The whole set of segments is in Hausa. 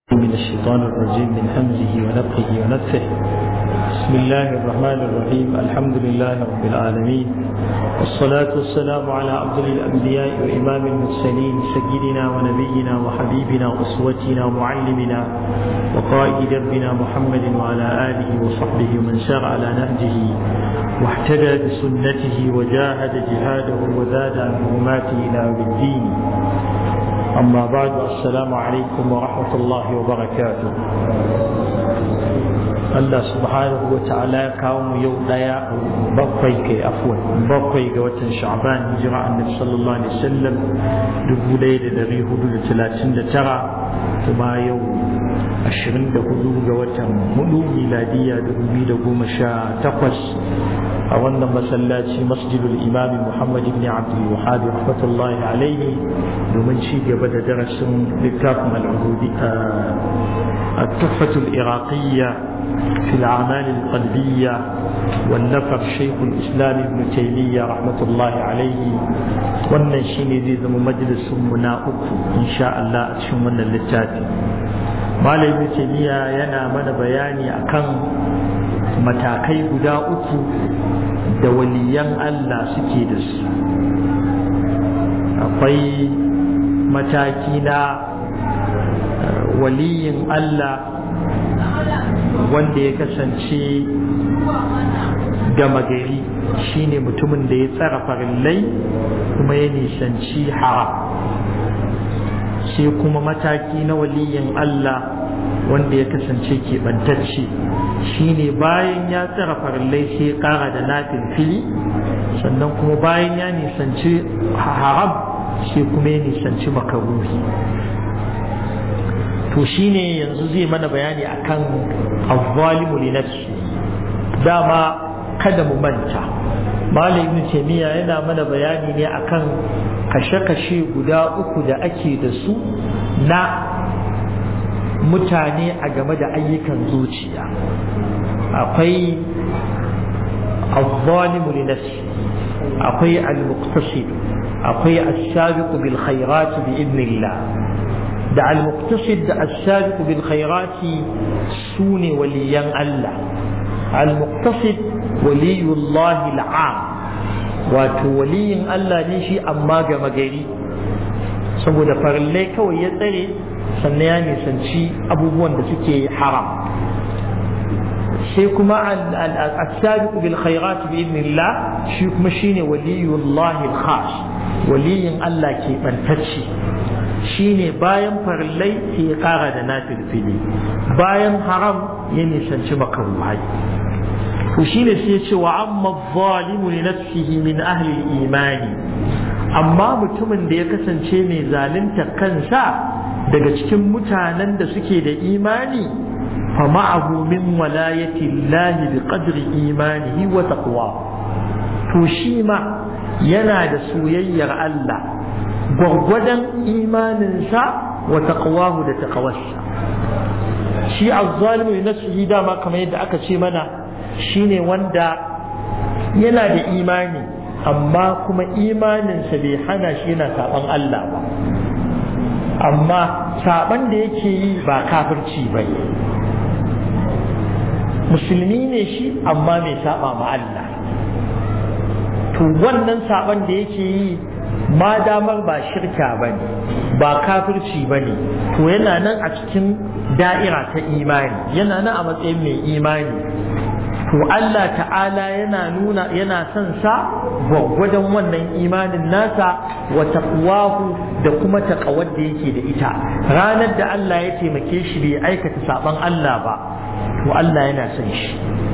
من الشيطان الرجيم من همزه ونفخه ونفثه. بسم الله الرحمن الرحيم. الحمد لله رب العالمين، والصلاة والسلام على أفضل الأنبياء وإمام المرسلين سيدنا ونبينا وحبيبنا وأسوتنا ومعلمنا وقائد دربنا محمد وعلى آله وصحبه ومن سار على نهجه واهتدى بسنته وجاهد جهاده وزاد عن حرماته إلى يوم الدين. أما بعد، السلام عليكم ورحمة الله وبركاته. الله سبحانه وتعالى كاوم يوضيا بقوي وتن شعبان هجرة النبي صلى الله عليه وسلم دبولي لدري حدود 39 ثم يوم 24 وتن هدو ميلادية 2018 a wannan masallaci masjidul imami Muhammad ibn Abdul Wahhab rahmatullahi alayhi domin ci gaba da darasin littafin التحفة العراقية في الأعمال القلبية والنفر شيخ الإسلام ابن تيمية رحمة الله عليه. wannan shine zai zama majalisun mu na uku insha Allah a cikin wannan littafi. Malam Ibn Taymiyyah yana mana bayani akan matakai guda uku da waliyan Allah suke da su. Akwai mataki na waliyin Allah wanda ya kasance gama gari, shine mutumin da ya tsara farillai kuma ya nisanci haram. Sai kuma mataki na waliyin Allah wanda ya kasance keɓantacce, shine bayan ya tsara farillai sai ƙara da nafil fili, sannan kuma bayan ya nisanci haram sai kuma ya nisanci makaruhi. To shine yanzu zai mana bayani akan az-zalimu li nafsi. Dama kada mu manta, Malam Ibn Taymiyyah yana mana bayani ne akan kashe-kashe guda uku da ake da su na mutane a game da ayyukan zuciya. Akwai az-zalimu li nafsi, akwai al-muqtasid, akwai as-sabiqu bil khairati bi idnillah. Da al-muqtasid da as-sabiqu bil khairati sune waliyan Allah. Al-muqtasid waliyullahi al-'am, wato waliyin Allah ne shi amma gama gari, saboda farillai kawai ya tsare sannan ya nisanci abubuwan da suke haram. Sai kuma as-sabiqu bil khairat bi idnillah, shi kuma shine waliyullahi al-khas, waliyin Allah ke bantacce, shine bayan farillai sai ya kara da nafilfili, bayan haram ya nisanci makaruhai. to shine sai ya ce wa amma adh-dhalimu li nafsihi min ahli al-imani, amma mutumin da ya kasance mai zalunta kansa daga cikin mutanen da suke da imani, fa ma'ahu min walayati Allah bi qadri imanihi wa taqwa, to shi ma yana da soyayyar Allah gwargwadon imaninsa wa taqwahu da taqawarsa. Shi az-zalimu li nafsihi dama kamar yadda aka ce mana shine wanda yana da imani amma kuma imaninsa bai hana shi yana saban Allah ba, amma saban da yake yi ba kafirci ba, musulmi ne shi amma mai saba ma Allah. to wannan saban da yake yi ma damar ba shirka bane ba kafirci bane, to yana nan a cikin da'ira ta imani, yana nan a matsayin mai imani. To Allah ta'ala yana son sa gwaggwadon wannan imanin nasa wa taqwahu da kuma taqawar da yake da ita. Ranar da Allah ya taimake shi bai aikata saban Allah ba, to Allah yana son shi.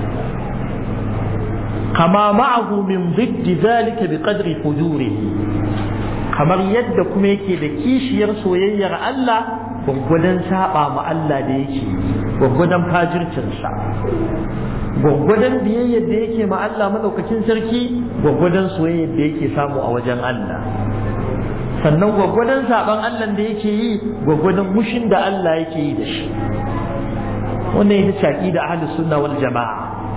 Kama ma'ahu min ziddi zalika bi qadri fujurihi, kamar yadda kuma yake da kishiyar soyayyar Allah gwaggwadon saba ma Allah da yake, gwaggwadon fajircinsa, gwaggwadon biyayyar da yake ma Allah madaukakin sarki, gwaggwadon soyayyar da yake samu a wajen Allah. Sannan gwaggwadon saban Allah da yake yi, gwaggwadon mushin da Allah yake yi da shi. Wannan ita ce aqida ahlus sunna wal jamaa.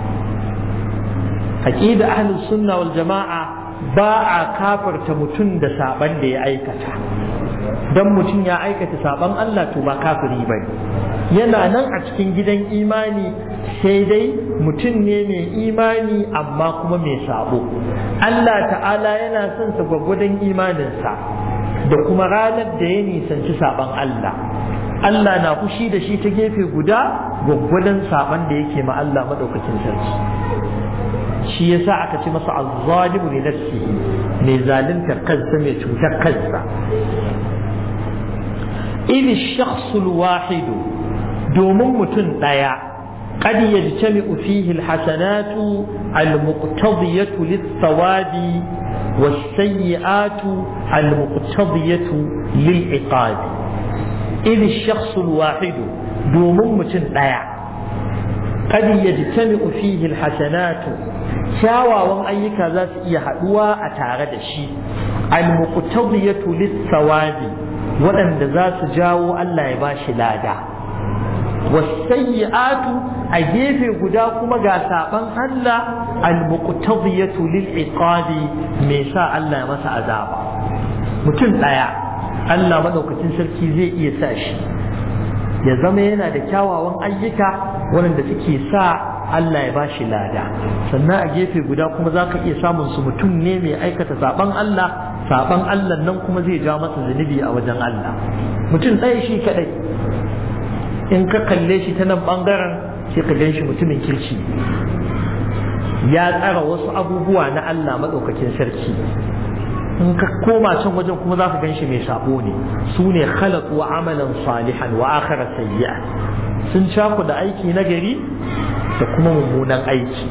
Aqida ahlus sunna wal jamaa ba a kafarta mutum da saban da ya aikata, dan mutum ya aikata saban Allah to ba kafiri bane, yana nan a cikin gidan imani, sai dai mutum ne mai imani amma kuma mai sabo. Allah ta'ala yana son sa gwagwadon imaninsa da kuma ranar da ya nisanci saban Allah. Allah na fushi da shi ta gefe guda gwagwadon saban da yake ma Allah madaukakin sarki. Shi yasa aka ce masa az-zalimu li nafsihi, mai zaluntar kansa, mai cutar kansa. إذ الشخص الواحد دوم متن دايا قد يجتمع فيه الحسنات المقتضية للثواب والسيئات المقتضية للعقاب. إذ الشخص الواحد دوم متن دايا قد يجتمع فيه الحسنات kyawawan ayyuka za su iya haɗuwa a tare da shi al-muqtadiyatu lis-sawabi waɗanda za su jawo Allah ya bashi lada, was-sayyi'atu a gefe guda kuma ga saban Allah al-muqtadiyatu lil-iqabi me sa Allah ya masa azaba. Mutum ɗaya Allah madaukakin sarki zai iya sa shi ya zama yana da kyawawan ayyuka waɗanda suke sa Allah ya bashi lada, sannan a gefe guda kuma za ka iya samun su mutum ne mai aikata saban Allah nan kuma zai ja masa zunubi a wajen Allah. Mutum ɗaya shi kaɗai in ka kalle shi ta nan ɓangaren sai ka gan shi mutumin kirki, ya tsara wasu abubuwa na Allah maɗaukakin sarki. In ka koma can wajen kuma za ka gan shi mai sabo ne. Su ne khalaqu amalan salihan wa akhara sayyi'a, sun caku da aiki na gari da kuma mummunan aiki.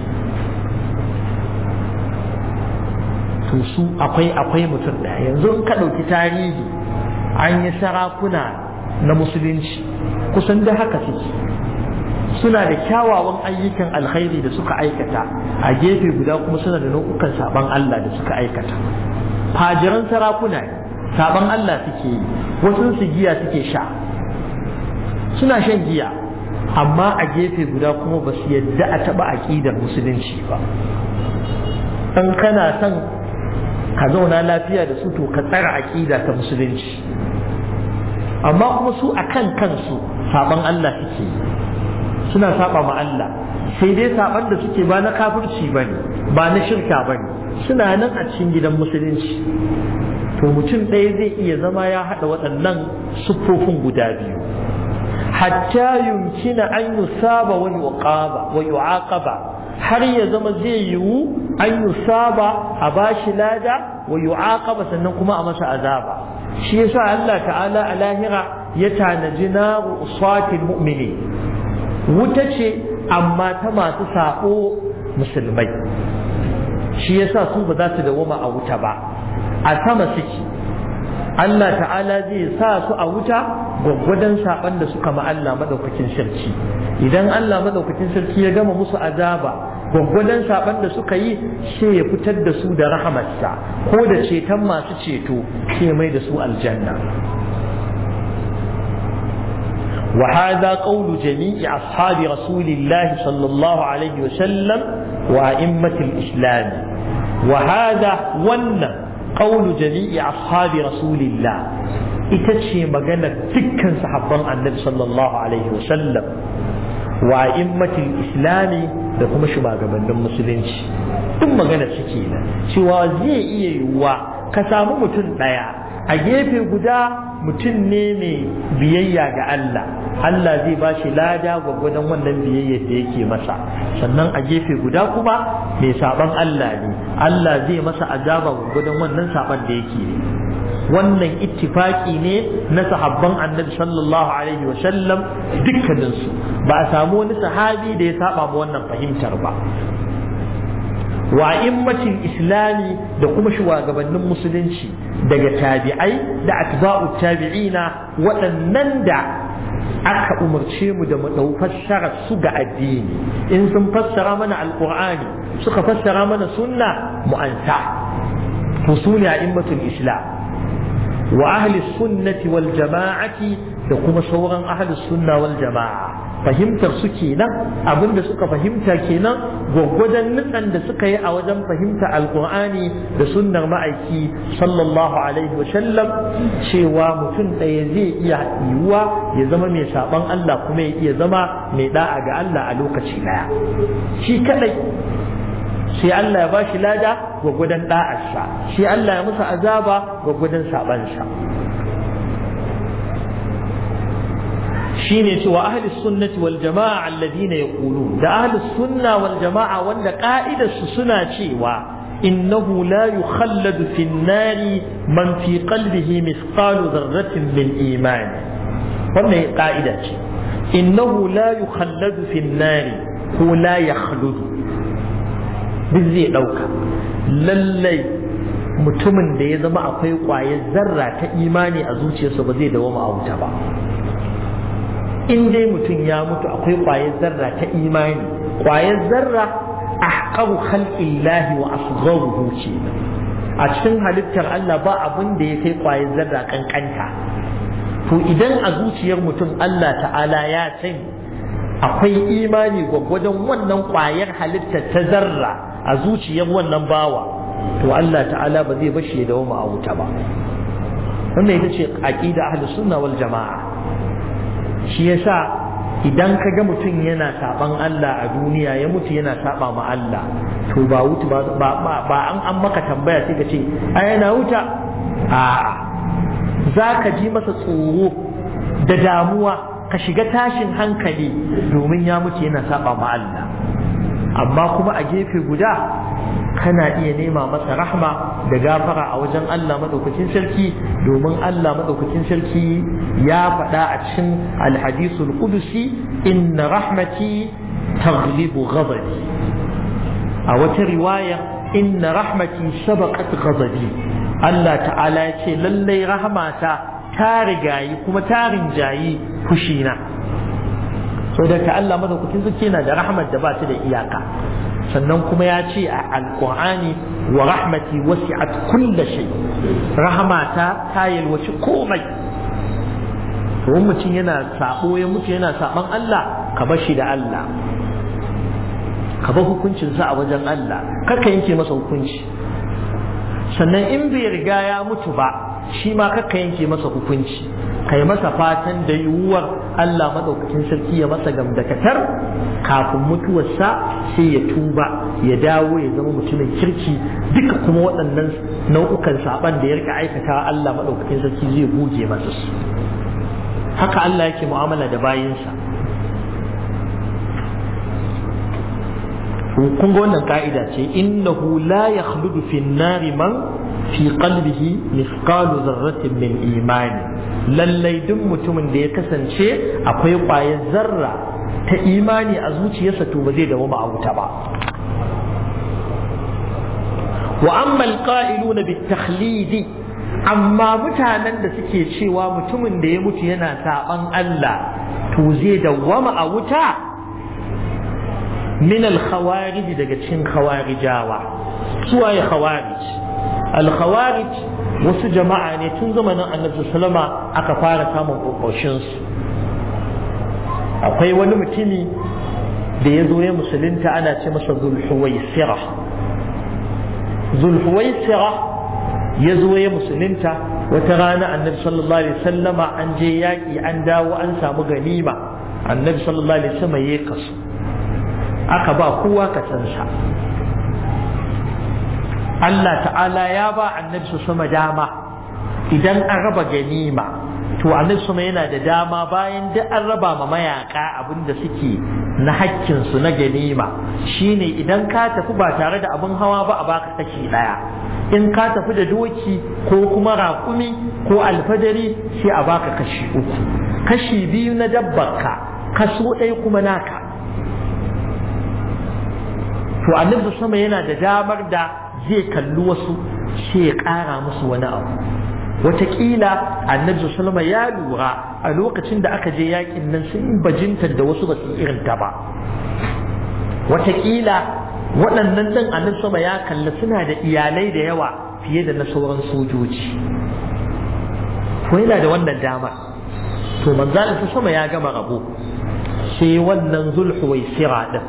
To su akwai mutum ɗaya. Yanzu in ka ɗauki tarihi, an yi sarakuna na musulunci kusan da haka suke, suna da kyawawan ayyukan alkhairi da suka aikata, a gefe guda kuma suna da nau'ukan saban Allah da suka aikata. Fajiran sarakuna saban Allah suke yi, wasu su giya suke sha, suna shan giya, amma a gefe guda kuma ba su yadda a taɓa aƙidar musulunci ba. in kana son ka zauna lafiya da su to ka tsara aƙida ta musulunci. Amma kuma su akan kansu saban Allah suke, suna saba ma Allah, sai dai saban da suke ba na kafirci bane, ba na shirka bane, suna nan a cikin gidan musulunci. To mutum ɗaya zai iya zama ya haɗa waɗannan siffofin guda biyu, hatta yumkina an yusaba wa yu'aqaba, har ya zama zai yiwu an yusaba a bashi lada wa yu'aqaba sannan kuma a masa azaba. Shi yasa Allah ta'ala a lahira ya tanaji naru usatil mu'mini, wuta ce amma ta masu sako musulmai. Shi yasa su ba za su dawoma a wuta ba, a sama suke. Allah ta'ala zai sa su a wuta gwaggwadon saban da suka ma Allah madaukakin sarki. Idan Allah madaukakin sarki ya gama musu azaba gwaggwadon saban da suka yi, sai ya fitar da su da rahamarsa ko da ceton masu ceto, sai mai da su aljanna. wa hadha qawlu jami'i ashabi rasulillahi sallallahu alaihi wa sallam wa a'immatil islam. wa hadha wannan qawlu jami'i ashabi rasulillah, ita ce magana dukkan sahabban annabi sallallahu alaihi wa sallam wa a'immatil islami da kuma shugabannin musulunci. Duk magana suke da cewa zai iya yiwuwa ka samu mutum ɗaya a gefe guda mutum ne mai biyayya ga Allah, Allah zai ba shi lada gwagwadon wannan biyayyar da yake masa, sannan a gefe guda kuma mai saban Allah ne, Allah zai masa azaba gwagwadon wannan saban da yake. Wannan ittifaki ne na sahabban annabi sallallahu alaihi wa sallam dukkaninsu, ba a samu wani sahabi da ya saba ma wannan fahimtar ba. wa immatin islami da kuma shugabannin musulunci daga tabi'ai da atba'u tabi'ina, waɗannan da aka umarce mu da mu ɗau fassara su ga addini. In sun fassara mana alqur'ani suka fassara mana sunna mu ansa, to su ne a'immatul islam. wa ahli sunnati wal jama'ati da kuma sauran ahli sunna wal jama'a, fahimtar su kenan, abinda suka fahimta kenan, gwaggwadon nutsan da suka yi a wajen fahimta alkur'ani da sunnar ma'aiki sallallahu alaihi wasallam, cewa mutum ɗaya zai iya yiwuwa ya zama mai saban Allah kuma ya iya zama mai da'a ga Allah a lokaci daya shi kadai. Sai Allah ya bashi lada gwaggwadon da'arsa, shi Allah ya musa azaba gwaggwadon sabansa. shine cewa ahli sunnati wal jama'a alladhina yaqulun, da ahli sunna wal jama'a wanda ka'idar su suna cewa innahu la yukhalladu fi an-nari man fi qalbihi mithqalu dharratin min iman. wannan ka'ida ce, innahu la yukhalladu fi an-nari ko la yakhludu, duk zai dauka. lallai mutumin da ya zama akwai ƙwayar zarra ta imani a zuciyarsa ba zai dawo a wuta ba. in dai mutum ya mutu akwai ƙwayar zarra ta imani, ƙwayar zarra ahqaru khalqillahi wa asgharuhu ce. a cikin halittar Allah ba abin da ya kai ƙwayar zarra kankanta. to idan a zuciyar mutum Allah ta'ala ya sani akwai imani gwaggwadon wannan ƙwayar halittar ta zarra a zuciyar wannan bawa, to Allah ta'ala ba zai bashi da wama a wuta ba. wannan ita ce aqida ahlus sunna wal jama'a. shi yasa idan ka ga mutum yana saban Allah a duniya ya mutu yana saba ma Allah, to ba wuta ba an maka tambaya sai ka ce ai yana wuta. a'a, za ka ji masa tsoro da damuwa, ka shiga tashin hankali domin ya mutu yana saba ma Allah. amma kuma a gefe guda kana iya nema masa rahma da gafara a wajen Allah madaukakin sarki, domin Allah madaukakin sarki ya faɗa a cikin alhadisul qudusi, inna rahmati taghlibu ghadabi. a wata riwaya inna rahmati sabaqat ghadabi. Allah ta'ala ya ce lallai rahmata ta rigayi kuma ta rinjayi fushina. saboda ka Allah madaukakin sarki yana da rahmat da ba ta da iyaka. sannan kuma ya ce a alƙur'ani wa rahmati wasi'at kulla shay, rahmata ta yalwaci komai. to mutum yana sabo ya mutu yana saban Allah, ka bar shi da Allah, ka bar hukuncin sa a wajen Allah, kar ka yanke masa hukunci. sannan in bai riga ya mutu ba, shi ma kar ka yanke masa hukunci, kai masa fatan da yiwuwar Allah madaukakin sarki ya masa gamdakatar kafin mutuwarsa sai ya tuba ya dawo ya zama mutumin kirki. duka kuma waɗannan nau'ukan saban da ya rika aikata Allah madaukakin sarki zai goge masa su. haka Allah yake mu'amala da bayinsa. kun ga wannan ka'ida ce, innahu la yakhludu fi an-nari man fi qalbihi mithqalu dharratin min imani. lallai duk mutumin da ya kasance akwai ƙwayar zarra ta imani a zuciyarsa, to ba zai dawo a wuta ba. wa amma alqa'iluna bitakhlid, amma mutanen da suke cewa mutumin da ya mutu yana saban Allah to zai dawwama a wuta, min al-khawarij, daga cikin khawarijawa. suwaye khawarij? al-khawarij wasu jama'a ne tun zamanin Annabi sallama aka fara samun kokoshin su. akwai wani mutumi da ya zo ya musulunta, ana ce masa Zulhuwaisira. ya zo ya musulunta. wata rana Annabi sallallahu alaihi wasallama an je yaƙi, an dawo an samu ganima. Annabi sallallahu alaihi wasallama ya kasu, aka ba kowa kasansa. Allah ta'ala ya ba Annabi sama dama, idan an raba ganima to Annabi sama yana da dama, bayan da an raba ma mayaka abinda suke na hakkinsu na ganima, shine idan ka tafi ba tare da abin hawa ba a baka kashi daya, in ka tafi da doki ko kuma raƙumi ko alfadari sai a baka kashi uku, kashi biyu na dabbarka, kaso ɗaya kuma naka. to Annabi sama yana da damar da zai kalli wasu sai ya ƙara musu wani abu. wataƙila Annabi sallama ya lura a lokacin da aka je yakin nan sun bajintar da wasu ba su irin ta ba. wataƙila waɗannan ɗin Annabi sama ya kalli suna da iyalai da yawa fiye da na sauran sojoji, ko yana da wannan dama. to manzo Allah sama ya gama rabo sai wannan Zulhuwaisira din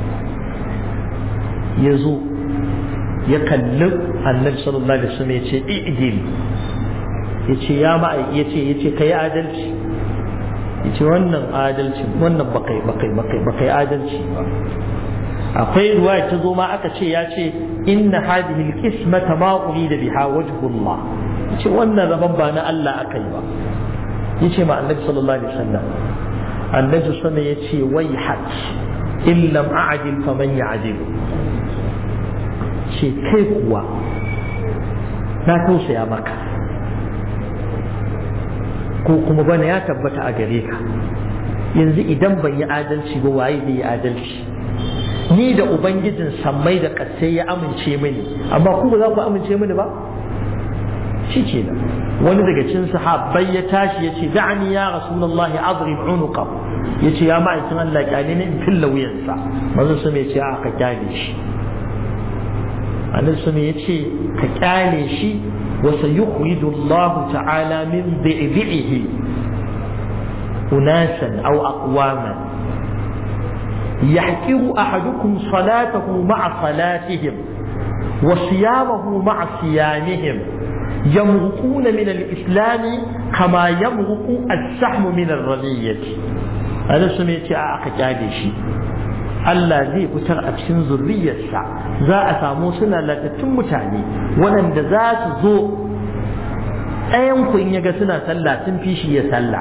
ya zo ya kalli annabi sallallahu alaihi wasallam ya ce i'dil, ya ce ya ma'aiki, ya ce kai adalci, ya ce wannan adalci, wannan bakai adalci ba. akwai ruwaya ta zo ma aka ce ya ce inna hadhihi alqismata ma urida biha wajhullah, ya ce wannan rabon ba na Allah aka yi ba. ya ce ma annabi sallallahu alaihi wasallam, annabi sallallahu ya ce wai hak in lam a'dil faman ya'dilu, ce kai kuwa na tausaya maka ko kuma bana ya tabbata a gare ka, yanzu idan ban yi adalci ba waye zai yi adalci? ni da ubangijin sammai da ƙasai ya amince mini, amma ku ba za ku amince mini ba? shi ke nan wani daga cikin sahabbai ya tashi ya ce da'ani ya rasulullahi adrib unuqa, ya ce ya ma'aikin Allah kyale ne in filla wuyansa. manzon sa ya ce a ka kyale shi, annabi sa ya ce ka kyale shi wa sayukhriju Allah ta'ala min bi'ihi unasan aw aqwaman yahqiru ahadukum salatahu ma'a salatihim wa siyamahu ma'a siyamihim yamruquna min al-islam kama yamruqu as-sahmu min ar-ramiyyah. annabi sa ya ce a ka kyale shi, Allah zai fitar a cikin zurriyarsa za a samu suna latattun mutane waɗanda za su zo ɗayan ku in yaga suna sallah sun fi shi ya sallah,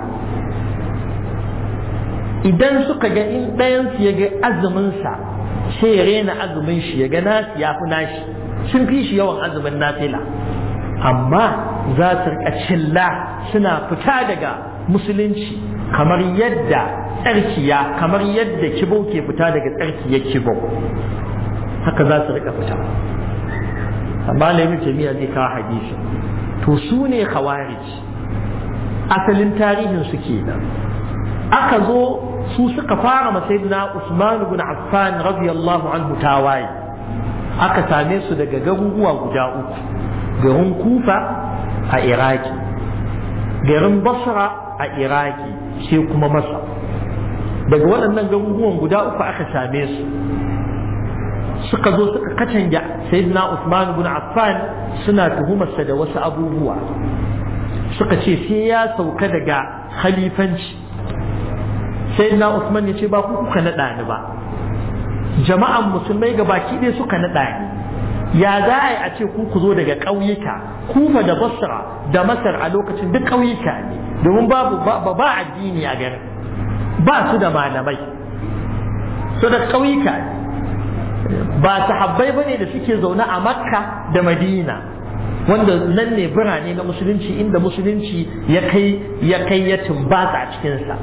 idan suka ga in ɗayan su yaga azuminsa sai ya rena azumin shi ya ga nasu ya fi nashi, sun fi shi yawan azumin nafila, amma za su rika cilla suna fita daga musulunci kamar yadda tsarkiya, kamar yadda kibau ke fita daga tsarkiyar kibau, haka za su rika fita. amma Ibn Taymiyyah zai kawo hadisi, to su ne khawarij, asalin tarihin su kenan. aka zo su suka fara masayidina Usman ibn Affan radiyallahu anhu tawaye, aka same su daga garuruwa guda uku, garin Kufa a Iraki, garin Basra a Iraki, sai kuma Masar. daga waɗannan garuruwan guda uku aka same su, suka zo suka kacanja sayyidina Usman ibn Affan, suna tuhumarsa da wasu abubuwa, suka ce sai ya sauka daga khalifanci. sayyidina Usman ya ce ba ku kuka naɗa ni ba, jama'an musulmai ga baki ɗaya suka naɗa ni, ya za a ce ku zo daga ƙauyuka, Kufa da Basra da Masar a lokacin duk ƙauyuka ne, domin ba addini a garin, ba su da malamai, su da ƙauyuka ne, ba sahabbai bane da suke zaune a Makka da Madina wanda nan ne birane na musulunci, inda musulunci ya kai ya tumbatsa a cikinsa.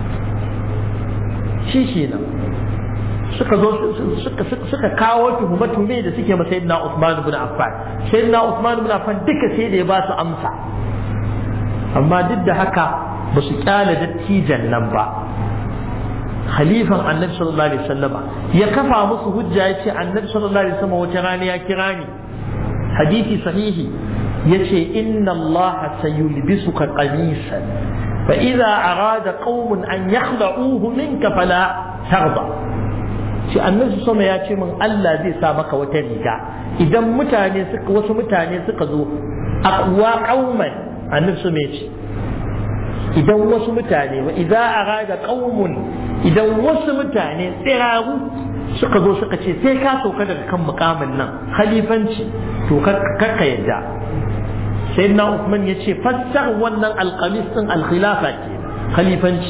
shi nan suka zo suka kawo tuhume da suke masa sayyidina Uthman ibn Affan. sayyidina Uthman ibn Affan duka sai da ya ba su amsa, amma duk da haka ba su kyale dattijan nan ba. Khalifan Annabi sallallahu alaihi wasallama ya kafa musu hujja, ya ce Annabi sallallahu alaihi wasallama wata rana ya kira ni, hadisi sahihi, yace inna Allah sayulbisuka qamisan fa idza arada qaumun an yakhla'uhu minka fala tarda. shi Annabi sama ya ce min Allah zai sa maka wata riga idan wasu mutane suka zo aqwa qauman, Annabi sama ya ce idan wasu mutane, wa idza arada qaumun, idan wasu mutane tsiraru suka zo suka ce sai ka sauka daga kan mukamin nan khalifanci, to kakka yadda. sayyidina Uthman ya ce fassar wannan alqamis din alkhilafa ke khalifanci.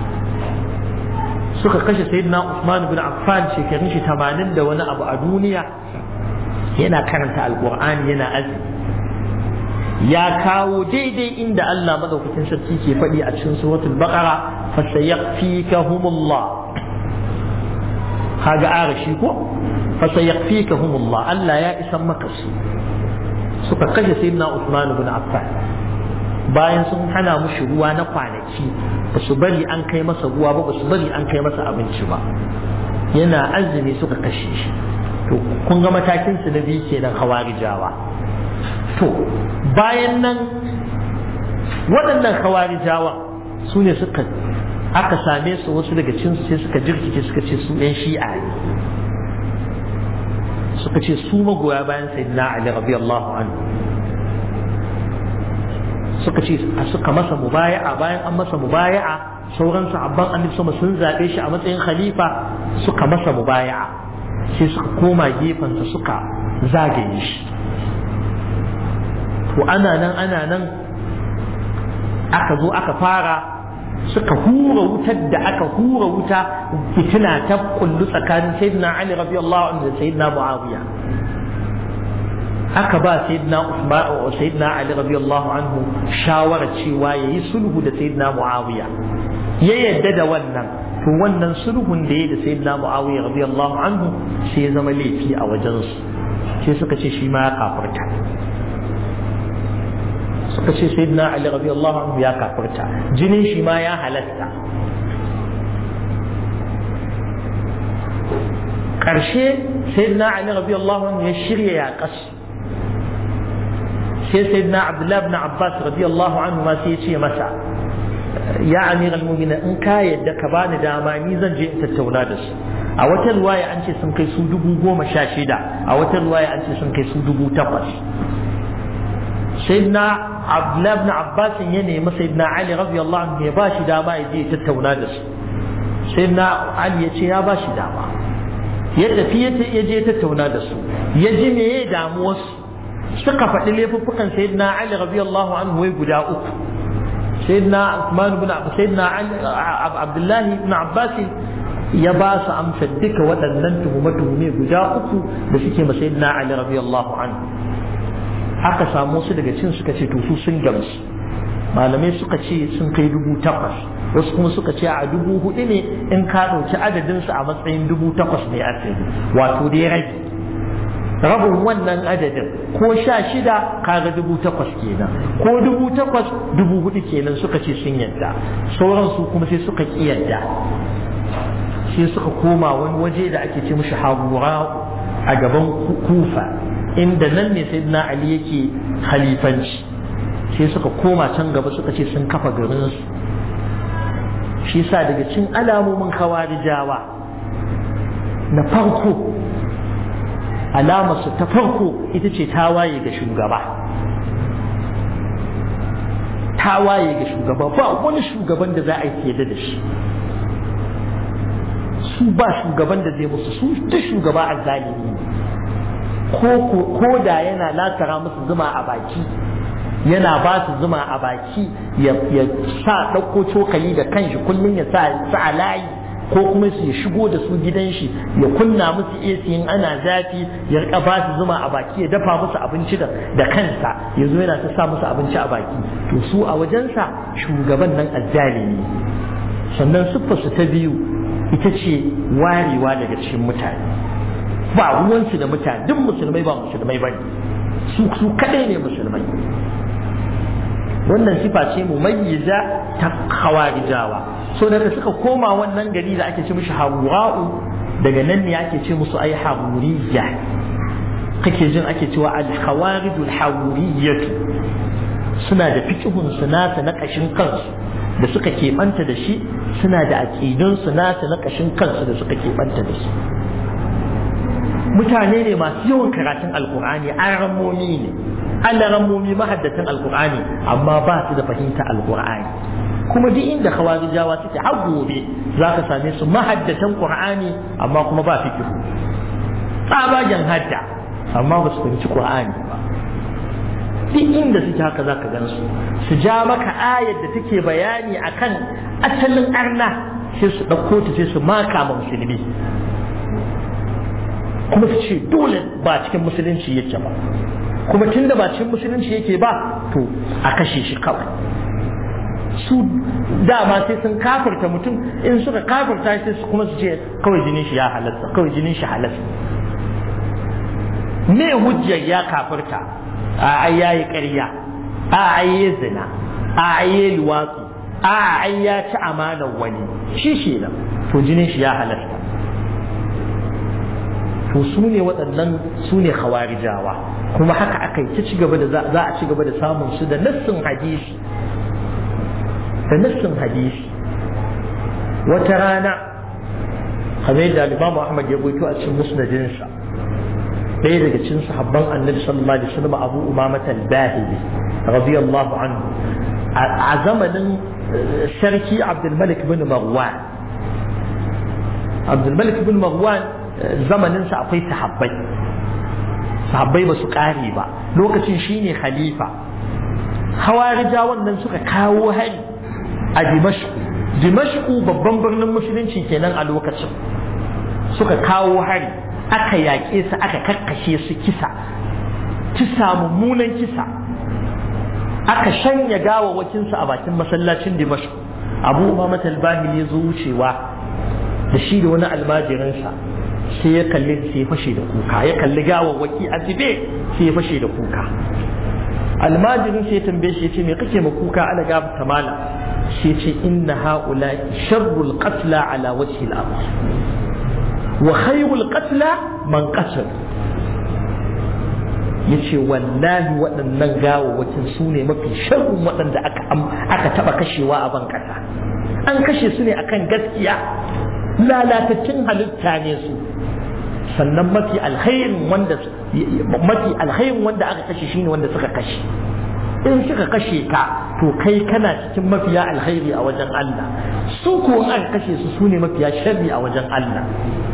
suka kashe sayyidina Uthman ibn Affan shekarun shi 80 da wani abu a duniya, yana karanta alqur'ani yana azumi. ya kawo daidai inda Allah madaukakin sarki ke faɗi a cikin suratul baqara fasayakfikahumullah, kaga arashi ko fasayakfikahumullah, Allah ya isan maka su. suka kashe sayyidina Uthman ibn Affan bayan sun hana mushi ruwa na kwanaki, ba su bari an kai masa ruwa ba su bari an kai masa abinci ba, yana azumi suka kashe shi. to kun ga matakin su na biyu kenan khawarijawa. to bayan nan waɗannan khawarijawa su ne suka aka same su wasu daga cinsu sai suka jirkice suka ce su ‘yan shi'a ne, suka ce su magoya bayan sayyidina Ali radiyallahu anhu, suka ce suka masa mubaya'a. Bayan an masa mubaya'a sauran sahabban annabi sama sun zaɓe shi a matsayin khalifa, suka masa mubaya'a sai suka koma gefensa suka zagaye shi. to ana nan aka zo aka fara suka hura wutar da aka hura wuta fitina ta kullu tsakanin sayyidina Ali radiyallahu anhu da sayyidina Muawiya. aka ba sayyidina Usman wa sayyidina Ali radiyallahu anhu shawara cewa yayi sulhu da sayyidina Muawiya, ya yadda da wannan. to wannan sulhun da yayi da sayyidina Muawiya radiyallahu anhu sai ya zama laifi a wajensu, sai suka ce shi ma ya kafirta. suka ce sayyidina Ali radiyallahu anhu ya kafirta, jinin shi ma ya halatta. karshe sayyidina Ali radiyallahu anhu ya shirya yaƙas, sai sayyidina Abdullah ibn Abbas radiyallahu anhu ma sai ya ce masa, ya amiral mu'minin, in ka yadda ka bani dama ni zan je in tattauna da su. a wata riwaya an ce sun kai su 16,000, a wata riwaya an ce sun kai su 8,000. sayyidina Abdullah ibn Abbas ya nemi sayyidina Ali radiyallahu anhu ya bashi dama ya je ya tattauna da su. sayyidina Ali ya ce ya bashi dama, ya tafi ya je ya tattauna da su, ya ji meye damuwar su. suka faɗi laifuffukan sayyidina Ali radiyallahu anhu wai guda uku. sayyidina Uthman ibn sayyidina Abdullah ibn Abbas ya ba su amsa duka waɗannan tuhume guda uku da suke ma sayyidina Ali radiyallahu anhu. aka samu su daga cin suka ce to su sun gamsu. malamai suka ce sun kai 8,000, wasu kuma suka ce a 4,000 ne in ka ɗauki adadin su a matsayin 8,000 ne asali, wato dai rabi. rabin wannan adadin ko 16 kaga 8,000 kenan, ko 8,000 4,000 kenan suka ce sun yadda. sauran su kuma sai suka ki yadda, sai suka koma wani waje da ake ce mishi Harura a gaban Kufa, inda nan ne sayyidina Ali yake khalifanci. sai suka koma can gaba suka ce sun kafa garin su. shi yasa daga cikin alamomin khawarijawa na farko, alamarsu ta farko ita ce tawaye ga shugaba. tawaye ga shugaba, ba wani shugaban da za a yi yadda da shi. su ba shugaban da zai musu, su ta shugaba a zalimi, ko da yana latara musu zuma a baki, yana ba su zuma a baki, ya sa ɗauko cokali da kanshi kullum ya sa a layi, ko kuma su ya shigo da su gidan shi ya kunna musu AC in ana zafi, ya rika ba su zuma a baki, ya dafa musu abinci da kansa, ya zo yana ta sa musu abinci a baki. to su a wajensa shugaban nan azzalimi. sannan siffarsu ta biyu ita ce warewa daga cikin mutane, ba ruwansu da mutane, duk musulmai ba musulmai ba ne, su kadai ne musulmai. wannan sifa ce mumayyiza ta khawarijawa. so da suka koma wannan gari da ake ce mishi Harura'u, daga nan ne ake ce musu ai Haruriyya, kake jin ake cewa al-khawarijul haruriyyatu. suna da fiqhun su nasa na kashin kansu da suka keɓanta da shi, suna da aqidun su nasa na kashin kansu da suka keɓanta da su. mutane ne masu yawan karatun alkur'ani, alarammomi mahaddatan alkur'ani, amma ba su da fahimta alkur'ani. kuma duk inda khawarijawa suke har gobe za ka same su mahaddatan qur'ani amma kuma ba fiqh, tsabagen hadda amma ba su fahimci qur'ani ba. duk inda suke haka za ka gan su ja maka ayar da take bayani akan asalin arna, sai su ɗauko ta sai su maka ma musulmi, kuma su ce dole ba cikin musulunci yake ba, kuma tunda ba cikin musulunci yake ba to a kashe shi kawai. su dama sai sun kafirta mutum, in suka kafirta sai su kuma su ce kawai jinin shi ya halasta, kawai jinin shi halasta. me hujjar ya kafirta? ai yayi ƙarya, ai yayi zina, ai yayi luwatsu, ai ya ci amanar wani, shi nan to jinin shi ya halasta. to su ne waɗannan, su ne khawarijawa. kuma haka aka yi ci gaba da za a ci gaba da samun su da nassin hadisi, wata rana kamar yadda Imam Ahmad ya goyito a cikin musnadinsa ɗaya daga cikin sahabban Annabi sallallahu alaihi wasallam Abu Umamah al-Bahili radiyallahu anhu a zamanin sarki Abdul Malik bin Marwan zamanin sa akwai sahabbai ba su kare ba lokacin shine khalifa. Hawarijawan nan suka kawo hari a Dimashku babban birnin musulunci kenan a lokacin, suka kawo hari aka yaƙe su aka kakkashe su kisa mummunan kisa, aka shanya gawawakinsu a bakin masallacin Dimashku. Abu Umamah al-Bahili ya zo wucewa da shi da wani almajirinsa sai ya kalli sai ya fashe da kuka, ya kalli gawawaki a zube sai ya fashe da kuka. Almajirin sai ya tambaye shi ya ce me kake ma kuka ana gaba tamala? Shi ce inna haula sharrul qatla ala wajhi al-ard wa khayrul qatla man qatal. Yace wallahi waɗannan gawawakin su ne mafi sharrun waɗanda aka taba kashewa a ban kasa. An kashe su ne akan gaskiya, lalatattun halitta ne su. Sannan mafi alkhairin wanda aka kashe shine wanda suka kashe. In suka kashe ka to kai kana cikin mafiya alkhairi a wajen Allah, su ko an kashe su sune mafiya sharri a wajen Allah.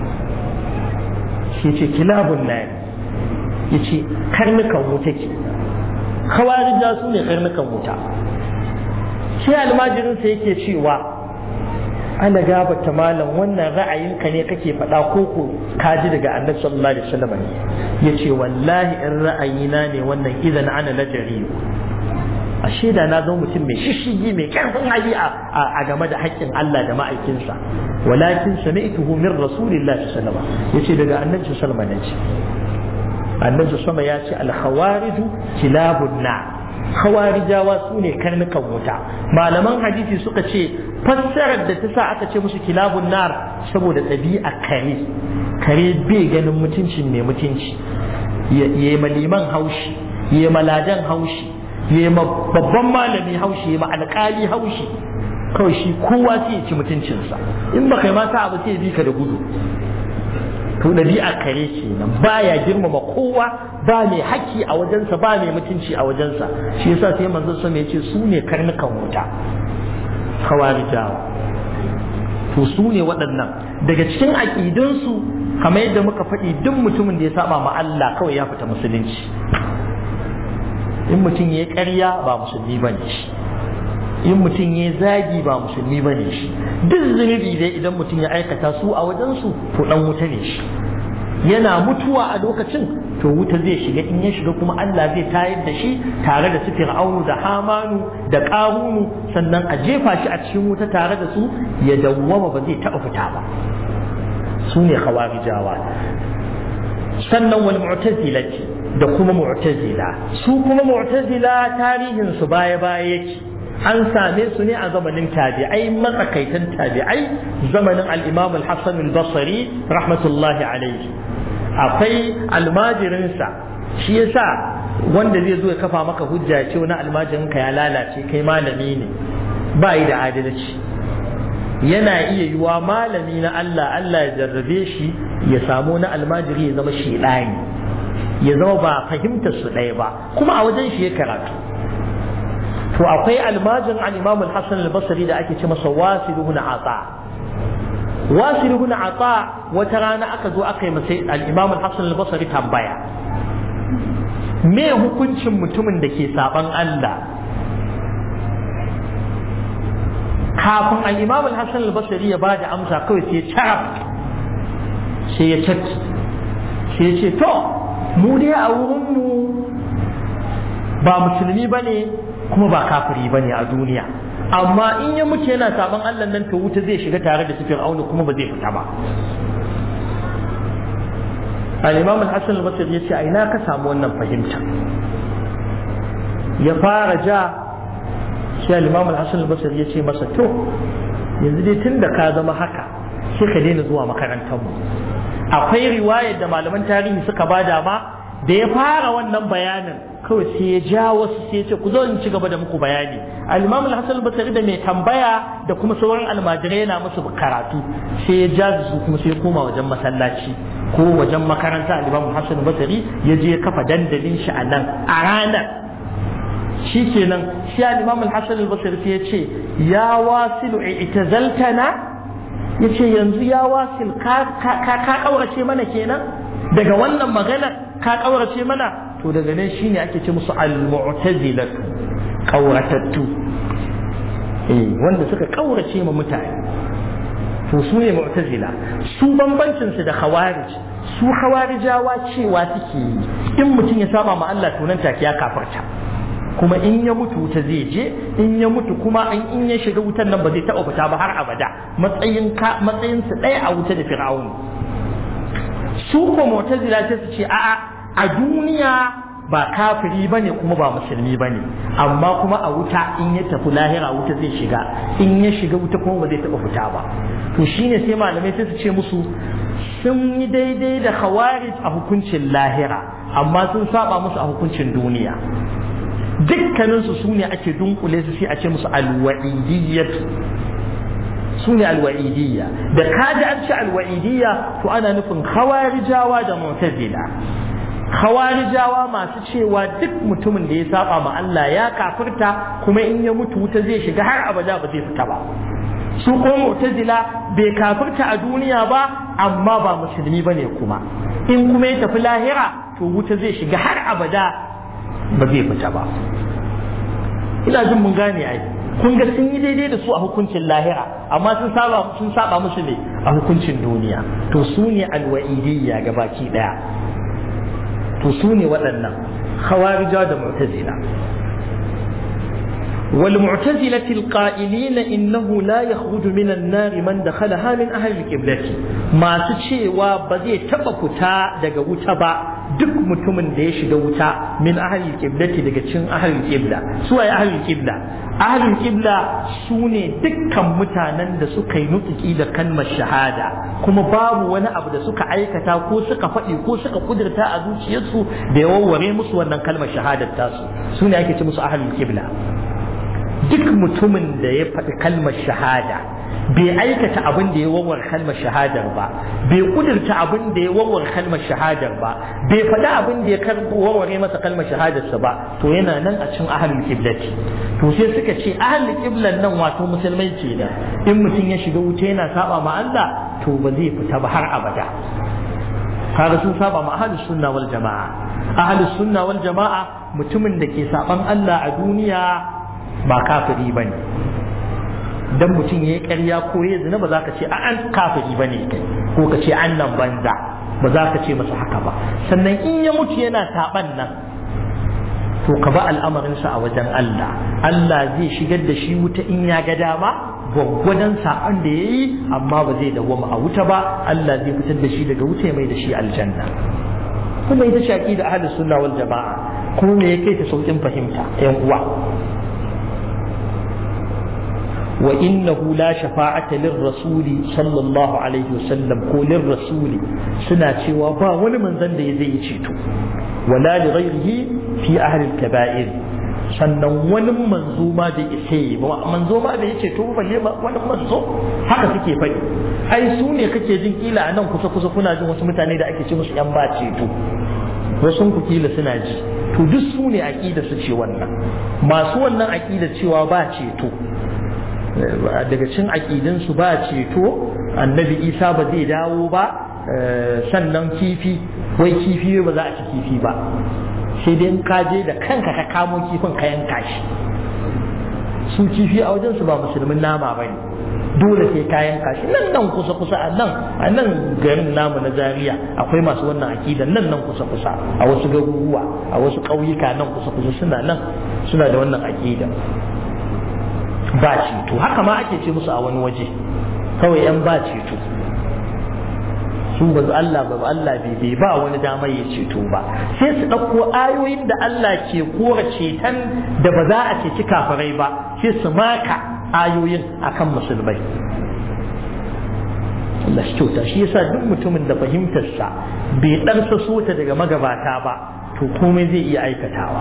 Shi ce kilabun nan yace karnukan wuta ke, khawarija su ne karnukan wuta. Shi almajirin sa yake cewa ana gabata malam wannan ra'ayinka ne kake faɗa ko kaji daga Annabi sallallahu alaihi wasallam ne? Yace wallahi in ra'ayina ne wannan idan ana lajari, ashe da na zo mutum mai shishigi mai karfin hali a game da haƙƙin Allah da ma'aikinsa. Walakin sami'tuhu min rasulillahi sallallahu alaihi wasallam, yace daga Annabi sallallahu alaihi wasallam. Annabi sallallahu ya ce al-khawariju kilabun na, khawarijawa su ne karnukan wuta. Malaman hadisi suka ce fassarar da ta sa aka ce musu kilabun nar saboda ɗabi'a kare bai ganin mutuncin mai mutunci, ya ma liman haushi, ya ma ladan haushi, ya ma babban malami haushi, ya ma alƙali haushi, kawai shi kowa sai ya ci mutuncinsa. In ba kai mata abu sai ya bi ka da gudu. To ɗabi'a kare kenan, baya girmama kowa, ba mai haƙƙi a wajensa, ba mai mutunci a wajensa. Shi yasa sai manzon sa ya ce su ne karnukan wuta, khawarijawa. To su ne waɗannan daga cikin aƙidunsu, kamar yadda muka faɗi, duk mutumin da ya saba ma Allah kawai ya fita musulunci. In mutum ya ƙarya ba musulmi bane shi, in mutum ya zagi ba musulmi bane shi. Duk zunubi dai idan mutum ya aikata su a wajensu to dan wuta ne shi. Yana mutuwa a lokacin to wuta zai shiga, in ya shiga kuma Allah zai tayar da shi tare da su Fir'aunu da Hamanu da Qarunu, sannan a jefa shi a cikin wuta tare da su ya dawwama ba zai taɓa fita ba. Su ne khawarijawa. Sannan wal mu'tazilati da kuma mu'tazila. Su kuma mu'tazila tarihin su baya yake. An same su ne a zamanin tabi'ai, matsakaitan tabi'ai, zamanin al-Imam al-Hasan al-Basri rahmatullahi alayhi. Akwai almajirinsa, shi yasa wanda zai zo ya kafa maka hujja ce wani almajirinka ya lalace kai malami ne, ba yi da adalci. Yana iya yiwa malami na Allah ya jarrabe shi ya samu na almajiri ya zama shedani, ya zama ba fahimtar su ɗaya ba, kuma a wajen shi ya karatu. To akwai almajin al-Imam al-Hasan al-Basri da ake ce masa Wasil ibn Ata. Wasil ibn Ata wata rana aka zo aka yi masa al-Imam al-Hasan al-Basri tambaya, me hukuncin mutumin da ke saban Allah? Kafin al-Imam al-Hasan al-Basri ya bada amsa kawai sai ya carab, sai ya catti, sai ya ce to mu dai a wurin mu ba musulmi bane kuma ba kafiri bane a duniya, amma in ya mutu yana saban Allah nan to wuta zai shiga tare da sifir auna kuma ba zai fita ba. al-Imam al-Hasan al-Basri ya ce a ina ka samu wannan fahimta? Ya fara ja, sai al-Imam al-Hasan al-Basri ya ce masa to yanzu dai tunda ka zama haka sai ka daina zuwa makarantar mu. Akwai riwayar da malaman tarihi suka bada ma da ya fara wannan bayanin kawai sai ya ja wasu sai ya ce ku zo in ci gaba da muku bayani. al-Imam al-Hasan al-Basri da mai tambaya da kuma sauran almajirai yana musu karatu sai ya ja su kuma sai ya koma wajen masallaci ko wajen makaranta. al-Imam al-Hasan al-Basri ya je ya kafa dandalin shi a nan a ranar. shikenan shi al-Imam al-Hasan al-Basri sai ya ce ya wasilu i'tazaltana, yace yanzu ya wasil ka kaurace mana kenan daga wannan magana, ka kaurace mana. To daga nan shine ake ce musu al-mu'tazilatu, kauratattu, wanda suka kaurace ma mutane, to su ne mu'tazila. su bambancin su da khawarij, su khawarijawa cewa suke yi in mutum ya saba ma Allah to nan take ya kafarta, kuma in ya mutu wuta zai je, in ya mutu kuma in ya shiga wutan nan ba zai taɓa fita ba har abada, matsayin su ɗaya a wuta da fir'aun. su ko mu'tazila sai su ce a'a a duniya ba kafiri bane kuma ba musulmi bane, amma kuma a wuta in ya tafi lahira wuta zai shiga, in ya shiga wuta kuma ba zai taɓa fita ba. to shine sai malamai sai su ce musu sun yi daidai da khawarij a hukuncin lahira amma sun saba musu a hukuncin duniya. dukkaninsu su ne ake dunkule su sai a ce musu alwa'idiyyatu, su ne alwa'idiyya. da kaji an ce alwa'idiyya to ana nufin khawarijawa da mu'tazila. khawarijawa masu cewa duk mutumin da ya saba ma Allah ya kafirta kuma in ya mutu wuta zai shiga har abada ba zai fita ba. su ko mu'tazila bai kafirta a duniya ba amma ba musulmi bane kuma in kuma ya tafi lahira to wuta zai shiga har abada ba zai fita ba. ina jin mun gane ai, kun ga sun yi daidai da su a hukuncin lahira amma sun saba musu ne a hukuncin duniya. to su ne alwa'idiyya gabaki daya, to su ne waɗannan khawarija da mu'tazila. wal mu'tazilati alqa'ilina innahu la yakhruju min an-nar man dakhalaha min ahli al-qiblati, masu cewa ba zai taba fita daga wuta ba duk mutumin da ya shiga wuta min ahli al-qiblati daga cikin ahli al-qibla. su waye ahli al-qibla? ahli al-qibla sune dukkan mutanen da suka yi nutuki da kalmar shahada kuma babu wani abu da suka aikata ko suka faɗi ko suka kudurta a zuciyarsu da ya warware musu wannan kalmar shahadar tasu, sune ake ce musu ahli al-qibla. duk mutumin da ya faɗi kalmar shahada bai aikata abin da ya warware kalmar shahadar ba, bai kudurta abin da ya warware kalmar shahadar ba, bai faɗi abin da ya warware masa kalmar shahadarsa ba, to yana nan a cikin ahlul qiblati. to sai suka ce ahlul qiblan nan wato musulmai kenan, in mutum ya shiga wuta yana saba ma Allah to ba zai fita ba har abada. kaga sun saba ma ahlus sunna wal jamaa. ahlus sunna wal jamaa mutumin da ke saban Allah a duniya ba kafiri bane. dan mutum yayi ƙarya ko yayi zina ba za ka ce an kafiri bane kai, ko ka ce an nan banza, ba za ka ce masa haka ba. sannan in ya mutu yana saban nan to ka ba al'amarin sa a wajen Allah, Allah zai shigar da shi wuta in ya ga dama gwaggwadon saban da yayi, amma ba zai dawwama a wuta ba, Allah zai fitar da shi daga wuta ya mai da shi aljanna. kuma ita ce aqida ahlus sunna wal jamaa. kuma me yake ta saukin fahimta ƴan uwa? وإنه لا شفاعة للرسول صلى الله عليه وسلم قول الرسول سنة وبا ولمن ذنب يزي يشيتو ولا لغيره في أهل الكبائر sannan wani manzo ma da ishe ba manzo ma da yace to balle wani manzo haka suke faɗi. ai su ne kake jin kila a nan kusa kusa kuna jin wasu mutane da ake ce musu yan ba ceto, wasu ku kila suna ji, to duk su ne aqida su ce wannan. masu wannan aqida cewa ba ceto, daga cin aƙidinsu ba ceto, annabi Isa ba zai dawo ba, sannan kifi ba za a ci kifi ba, sai dai in ka je da kanka ka kamo kifin ka yanka shi. su kifi a wajensu ba musulmin nama ba ne, dole sai ka yanka shi. nan kusa a nan garin namu na Zaria akwai masu wannan aƙidan nan kusa a wasu garuruwa, a wasu ƙauyuka nan kusa suna da wannan aƙidan. ba ceto, haka ma ake ce musu a wani waje, kawai yan ba ceto. su ba Allah bai ba wani damar ya ceto ba, sai su ɗauko ayoyin da Allah ke kora ceton da ba za a ceci kafirai ba, sai su maka ayoyin akan musulmai. Allah shi kyauta. Shi yasa duk mutumin da fahimtarsa bai ɗarsa sota daga magabata ba to komai zai iya aikatawa.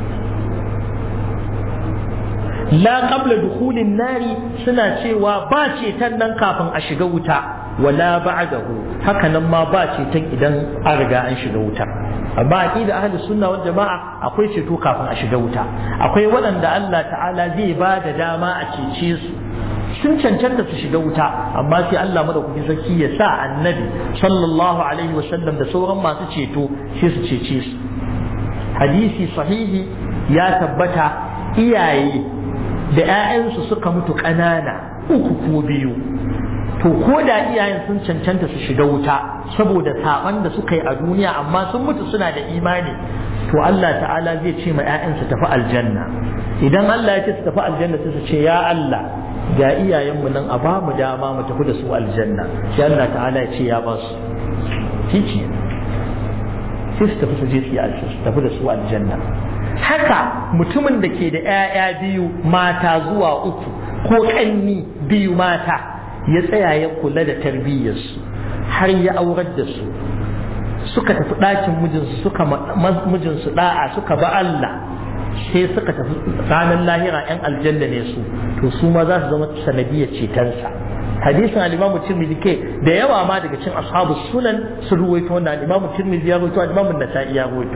La qabla dukhulin nari suna cewa ba ceton nan kafin a shiga wuta, wala ba'dahu haka nan ma ba ceton idan an riga an shiga wuta. Amma aqida ahlus sunna wal jama'a akwai ceto kafin a shiga wuta. Akwai waɗanda Allah ta'ala zai ba da dama a cece su, sun cancanta su shiga wuta, amma sai Allah madaukakin sarki ya sa annabi sallallahu alaihi wasallam da sauran masu ceto sai su cece su. Hadisi sahihi ya tabbata iyaye da 'ya'yansu suka mutu ƙanana 3 ko 2, to ko da iyayen sun cancanta su shiga wuta saboda saban da suka yi a duniya amma sun mutu suna da imani, to Allah ta'ala zai ce ma 'ya'yansu tafi aljanna. Idan Allah ya ce su tafi aljanna sai su ce ya Allah ga iyayenmu nan a ba mu dama mu tafi da su aljanna, sai Allah ta'ala ya ce ya ba su ciki sai su tafi su je su tafi da su aljanna. Haka mutumin da ke da 'ya'ya 2 mata zuwa 3 ko ƙanni 2 mata ya tsaya ya kula da tarbiyyarsu har ya aurar da su, suka tafi ɗakin mijinsu suka mijinsu da'a suka ba Allah, sai suka tafi ranar lahira 'yan aljanna ne su, to su ma za su zama sanadiyar cetonsa. hadisin al-Imam Tirmidhi ke da yawa ma daga cikin ashabu sunan sun ruwaito wannan, al-Imam Tirmidhi ya ruwaito, al-Imam Nasa'i ya ruwaito.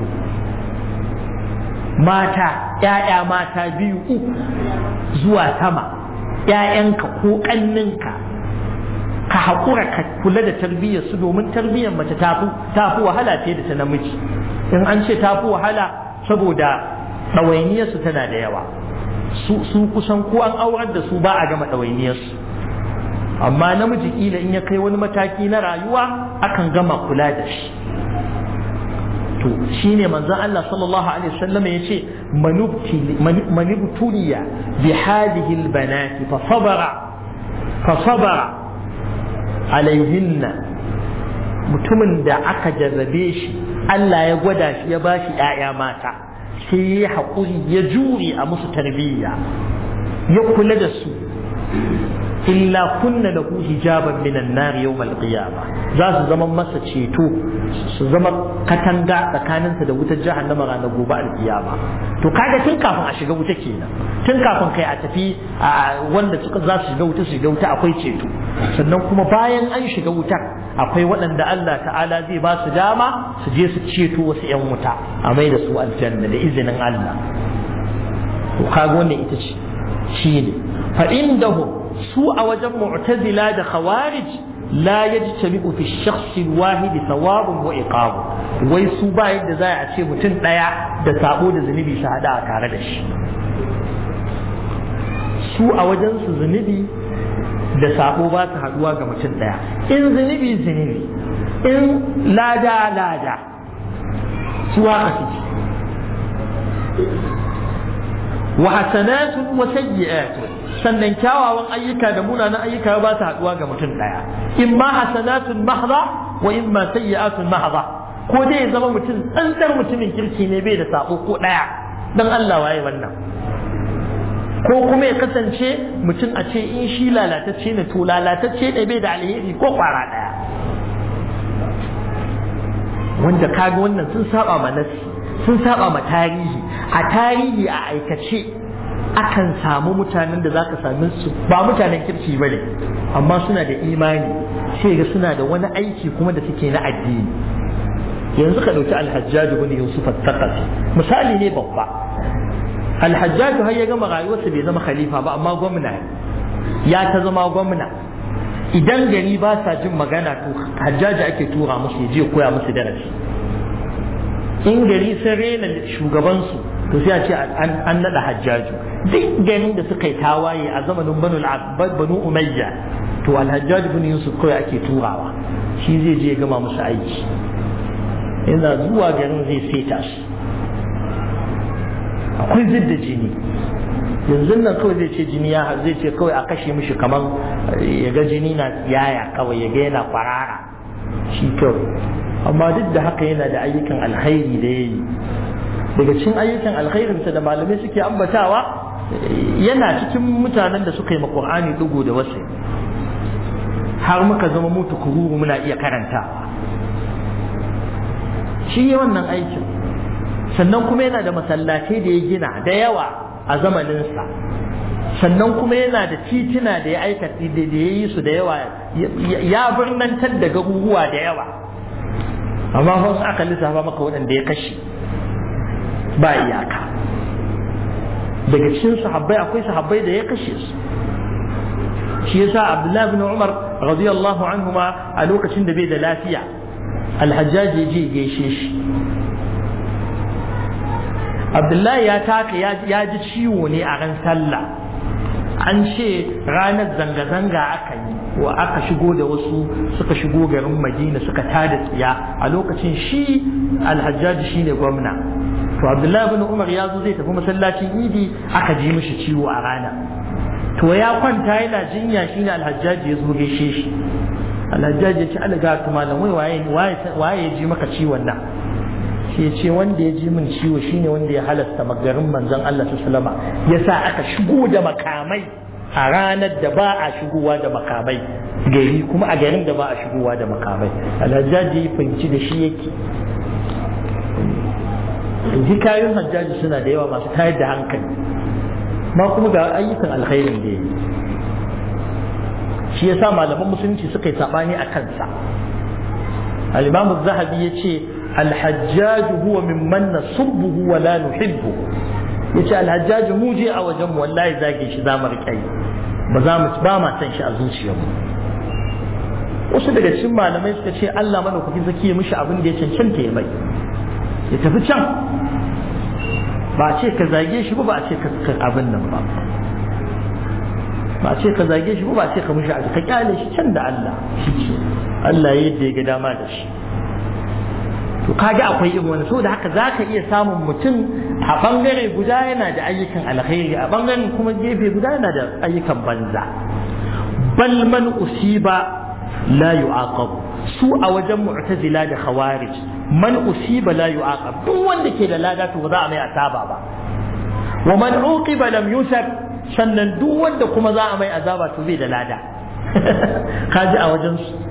Mata 'ya'ya mata 2 3 zuwa sama, 'ya'yanka ko ƙanninka ka haƙura ka kula da tarbiyyar su, domin tarbiyyar mace tafi wahala ce da ta namiji. In an ce tafi wahala saboda ɗawainiyarsu tana da yawa, su kusan ko an aurar da su ba a gama ɗawainiyarsu, amma namiji kila in ya kai wani mataki na rayuwa akan gama kula da shi. to shine manzon Allah sallallahu alaihi wasallam yace manubtuliya bi hadhihi albanati fa sabara alaihinna, mutumin da aka jarrabe shi Allah ya gwada shi ya bashi 'ya'ya mata sai ya haƙuri ya jure a musu tarbiyya ya kula da su, illa kunna lahu hijaban minan nar yawm al-qiyamah, za su zama masa ceto, su zama katanga tsakaninsa da wutar jahannama ranar gobe al-qiyama. To kaga tun kafin a shiga wuta kenan, tun kafin kai a tafi wanda suka za su shiga wuta akwai ceto, sannan kuma bayan an shiga wuta akwai waɗanda Allah ta'ala zai ba su dama su je su ceto wasu 'yan wuta a mai da su aljanna da izinin Allah. to kaga wannan ita ce shine fa indahu su a wajen mu'tazila da khawarij la yajtami'u fi ash-shakhs al-wahid thawabun wa iqab, wai su ba yadda za a ce mutum daya da sabo da zunubi su hada a tare da shi. su a wajen su zunubi da sabo ba su haduwa ga mutum daya, in zunubi in lada su haka suke. wa hasanatun wa sayyi'atun, sannan kyawawan ayyuka da munanan ayyuka ba su haduwa ga mutum daya, in ma hasanatun mahdha wa in ma sayyi'atun mahdha, ko dai ya zama mutum tsantsar mutumin kirki ne bai da sabo ko daya, dan Allah waye wannan, ko kuma ya kasance mutum a ce in shi lalatacce ne to lalatacce ne bai da alheri ko kwara daya, wanda kaga wannan sun saba ma nasi, sun saba ma tarihi. A tarihi a aikace akan samu mutanen da zaka same su ba mutanen kirki bane, amma suna da imani, sai ga suna da wani aiki kuma da suke na addini. yanzu ka dauki Al-Hajjaj ibn Yusuf al-Thaqafi, misali ne babba. Al-Hajjaj har ya gama rayuwarsa bai zama khalifa ba, amma gwamna ya ta zama gwamna. Idan gari ba sa jin magana to Hajjaj ake tura musu ya je koya musu darasi. In gari sun rena shugabansu to sai a ce an nada Hajjaju. Duk ganin da suka yi tawaye a zamanin Banu Umayya to Al-Hajjaj ibn Yusuf kawai ake turawa, shi zai je gama musu aiki. Yana zuwa garin zai seta su, akwai zidda jini. Yanzu nan kawai zai ce jini zai ce kawai a kashe mishi, kamar ya ga jini na yaya kawai ya ga yana kwarara shi kawai. Amma duk da haka yana da ayyukan alkhairi da ya yi. Daga cikin ayyukan alkhairinsa da malamai suke ambatawa, yana cikin mutanen da suka yi ma Qur'ani dugo da wasai. har muka zama mutu kururu muna iya karantawa. Shi wannan aikin. Sannan kuma yana da masallatai da ya gina da yawa a zamaninsa. Sannan kuma yana da titina da ya aikata da ya yi su da yawa, ya birnantar da garuruwa da yawa. Amma wasu aka lissafa maka waɗanda ya kashe ba iyaka. Daga cikin sahabbai akwai sahabbai da ya kashe su. Shi yasa Abdullahi bin Umar radiyallahu anhuma a lokacin da bai da lafiya, Al-Hajjaj ya je gaishe shi. Abdullahi ya taka ya ji ciwo ne a ran sallah. An ce ranar zanga-zanga aka yi wa aka shigo da wasu suka shigo garin Madina suka tada tsiya a lokacin shi Al-Hajjaj shine gwamna. To Abdullahi bin Umar ya zo zai tafi masallacin Idi aka ji mishi ciwo a rana. To ya kwanta yana jinya shine Al-Hajjaj ya zo gaishe shi. Al-Hajjaj ya ce alaga to malam waye ya ji maka ciwon nan? Shi ya ce wanda ya ji min ciwo shine wanda ya halasta magarin manzon Allah sallallahu alaihi wasallam yasa aka shigo da makamai a ranar da ba a shigowa da makamai gari, kuma a garin da ba a shigowa da makamai. Al-Hajjaj ya fahimci da shi yake. Hikayoyin Hajjaji suna da yawa masu tayar da hankali, ma kuma ga ayyukan alkhairin da ya yi. Shi yasa malaman musulunci suka yi sabani a kansa. Al-Imam Az-Zahabi yace al-Hajjaj huwa mimman nasubbuhu wa la nuhibbu. Yace al-Hajjaj mu je a wajen mu wallahi zage shi za mu riƙe, ba ma san shi a zuciyarmu. Wasu daga cikin malamai suka ce Allah madaukakin zaki ya mishi abin da ya cancanta ya mai, ya tafi can. Ba a ce ka zage shi ba a ce ka abin nan ba, ba a ce ka zage shi ba a ce ka mishi aji, ka kyale shi can da Allah. Shi ce Allah ya yadda ya ga dama da shi. To kaga akwai irin wani, saboda haka zaka iya samun mutum a bangare guda yana da ayyukan alkhairi, a bangaren kuma gefe guda yana da ayyukan banza. Bal man usiba la yu'aqab. Su a wajen mu'tazila da khawarij, man usiba la yu'aqab, duk wanda ke da lada to ba za a mai asaba ba. Wa man uqiba lam yusab, sannan duk wanda kuma za a mai azaba to bai da lada. Kaji a wajen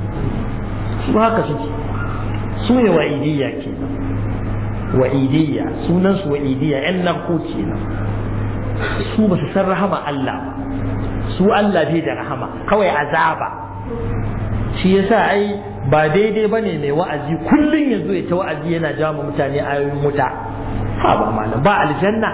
su haka suke. Su ne wa'idiyya kenan. Wa'idiyya, sunan su wa'idiyya, yan narko kenan. Su ba su san rahama Allah ba. Su Allah bai da rahama, kawai azaba. Shi yasa ai ba daidai bane mai wa'azi kullun yazo ya ta wa'azi yana jawo mutane ayoyin wuta. Ha ba malam, ba aljanna.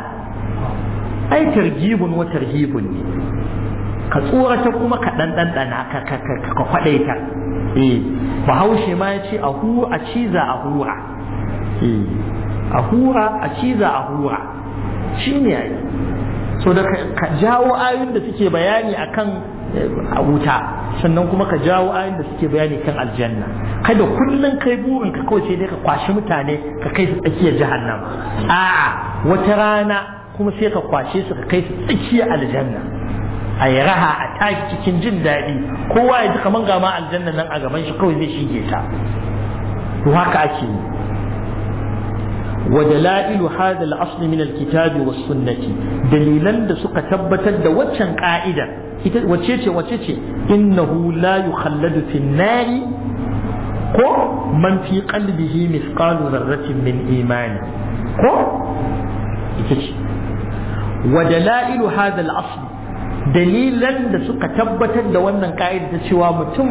Ai targhibun wa tarhibun ne. Ka tsorata kuma ka dandana ka kwadaita. Bahaushe ma yace a ciza a hura. A hura a ciza a hura. Shine ai. So da ka jawo ayoyin da suke bayani akan wuta, sannan kuma ka jawo ayoyin da suke bayani kan aljanna. Kada kullun kai burin ka kawai sai dai ka kwashi mutane ka kai su tsakiyar jahannama. A'a, wata rana kuma sai ka kwashe su ka kai su tsakiyar aljanna. A yi raha a taki cikin jin daɗi, kowa ya ji kaman gama aljanna nan a gaban shi kawai zai shige ta. To haka ake yi. ودلائل هذا الأصل من الكتاب والسنة دليلا دسك تبتد وچن قائدة وچيچه إنه لا يخلد في النار من في قلبه مثقال ذرة من إيمان ودلائل هذا الأصل دليلا دسك تبتد وانا قائدة سوى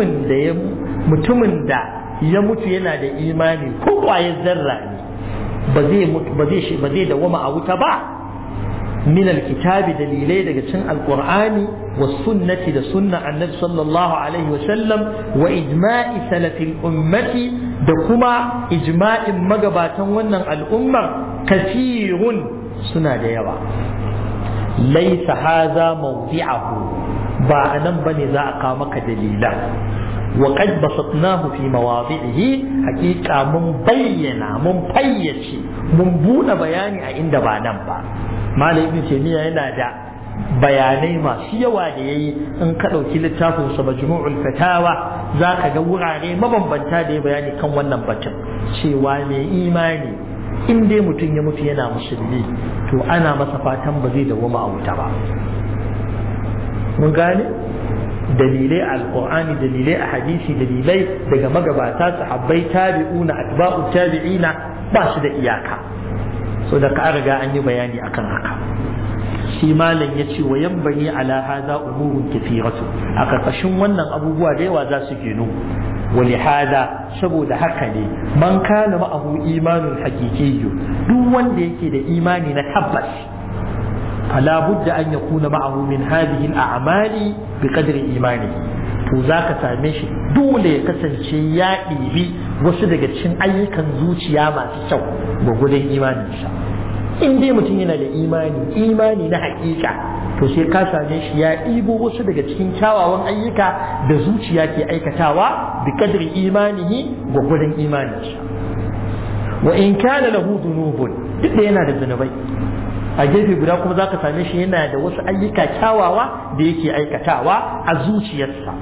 متمن دا يموت ينا دا إيماني كوا يزرع ba zai dawama a wuta ba. min alkitabi dalilai daga cikin alqur'ani was sunnati da sunna annabi sallallahu alaihi wa sallam wa ijma'i salafil ummati da kuma ijma'in magabatan wannan al'ummar kathirun suna da yawa. laysa hadha mawdi'ahu, ba anan bane za a kawo maka dalilan. وقد بسطناه في مواضعه حقيقة من بينا من فيتي من بونا بياني عند بانبا ما ابن تيمية ينادى bayanai masu yawa da yayi in ka dauki littafin sa Majmu'ul Fatawa zaka ga wurare mabambanta da ya bayani kan wannan batun cewa mai imani in dai mutum ya mutu yana musulmi to ana masa fatan ba zai dawo a wuta ba. Mun gane dalilai a alqur'ani dalilai a hadisi dalilai daga magabata sahabbai tabi'una atba'u tabi'ina ba su da iyaka so da ka riga an yi bayani akan haka shi malam ya ce wa yanbani ala hadha umurun kathiratu a karkashin wannan abubuwa da yawa za su gino ولهذا saboda haka ne man kana ma'ahu imanun haqiqiyyu duk wanda yake da imani na tabbas fala budda an yakuna ma'ahu min hadhihi al-a'mali biqadri imanihi to zaka same shi dole ya kasance ya ɗibi wasu daga cikin ayyukan zuciya masu kyau ga gudun imaninsa in dai mutum yana da imani na haƙiƙa to sai ka same shi ya ɗibo wasu daga cikin kyawawan ayyuka da zuciya ke aikatawa bi kadri imanihi gwagwadon imaninsa wa in kana lahu dhunubun duk da yana da zunubai a gefe guda kuma zaka same shi yana da wasu ayyuka kyawawa da yake aikatawa a zuciyarsa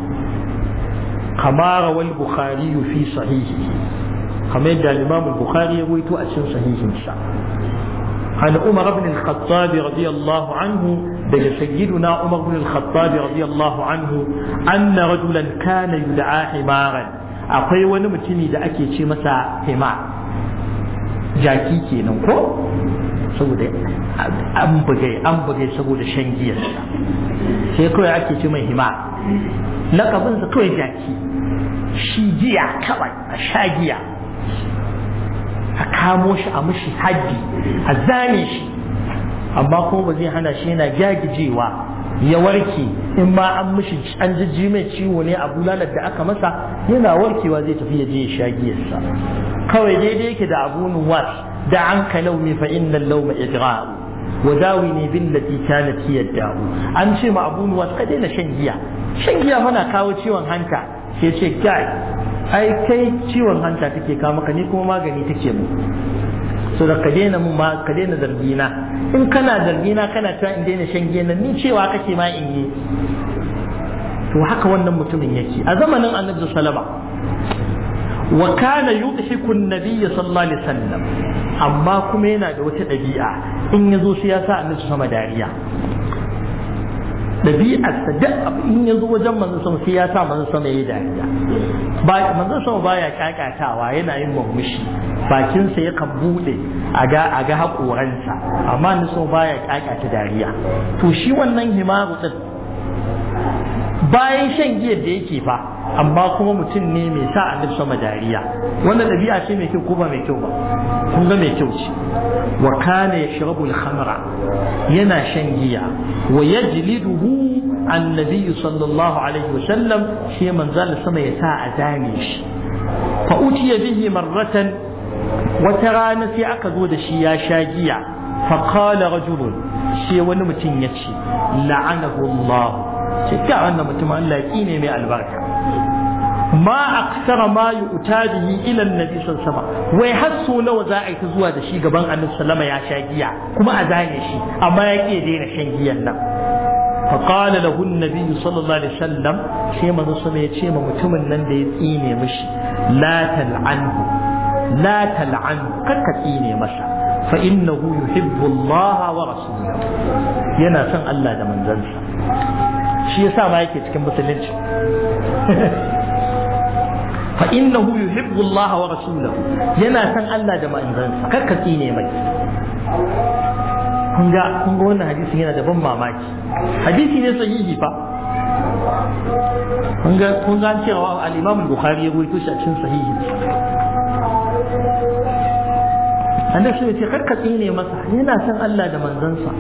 kama rawal bukhari fi sahihi kamar yadda al-imam al-bukhari ya rawaito a cikin sahihinsa عن عمر بن الخطاب رضي الله عنه دج سيدنا عمر بن الخطاب رضي الله عنه أن رجلا كان يدعى حمارا akwai wani mutumi da ake ce masa hima jaki kenan ko saboda an bugai saboda shan giyarsa sai kawai ake ce mai hima lakabinsa kawai jaki shi giya kawai a sha giya a kamo shi a mishi haddi a zane shi amma kuma ba zai hana shi yana gyagijewa ya warke in ma an mishi an jijji mai ciwo ne a bulalar da aka masa yana warkewa zai tafi ya je ya sha giyarsa kawai daidai yake da abu nuwas da an ka laumi fa innal lauma idra'u wa dawini billati kanat hiya da'u an ce ma abu nuwas ka daina shan giya mana kawo ciwon hanta sai ce kai ai kai ciwon hanta take kawo maka ni kuma magani take mu so da ka daina zargina in kana zargina kana cewa in daina shan giya ni cewa kake ma in yi to haka wannan mutumin yake a zamanin annabi sallama wa kana yudhiku an-nabiy sallallahu alaihi wasallam amma kuma yana da wata dabi'a in yazo sai ya sa annabi sama dariya ɗabi'arsa duk in ya zo wajen manzon sama sai ya sa manzon sama ya dariya manzon sama baya kakatawa yana yin murmushi bakinsa yakan bude a ga haƙoransa amma ni so baya kakata dariya to shi wannan himaru din bayan shan giyar da yake fa amma kuma mutum ne mai sa annabi sama dariya wannan ɗabi'a ce mai kyau ko ba mai kyau ba kun ga mai kyau ce wa kana yashrabu al-khamra yana shan giya wa yajliduhu annabi sallallahu alaihi wasallam shi manzal sama ya sa a dame shi fa utiya bihi marratan wata rana sai aka zo da shi ya sha giya fa qala rajulun shi wani mutum ya ce la'anahu Allah ce ta wannan mutum Allah ya kine mai albarka ma aksara ma yu'ta bihi ila annabi sallallahu alaihi wasallam wai har so nawa za a yi ta zuwa da shi gaban annabi sallama ya sha giya kuma a zane shi amma ya ke daina shan giyan nan fa qala lahu annabi sallallahu alaihi wasallam sai manzo sama ya ce ma mutumin nan da ya tsine mishi la tal'anhu kakka tsine masa fa innahu yuhibbu Allah wa rasulahu yana son Allah da manzansa shi yasa ma yake cikin musulunci fa innahu yuhibbu Allah wa rasulahu yana san Allah da manzansa karkaci ne mai kun ga wannan hadisi yana da ban mamaki hadisi ne sahihi fa kun ga cewa al-Imam Bukhari ya rawaito shi a cikin sahihi annabi sai ce karkaci ne masa yana san Allah da manzansa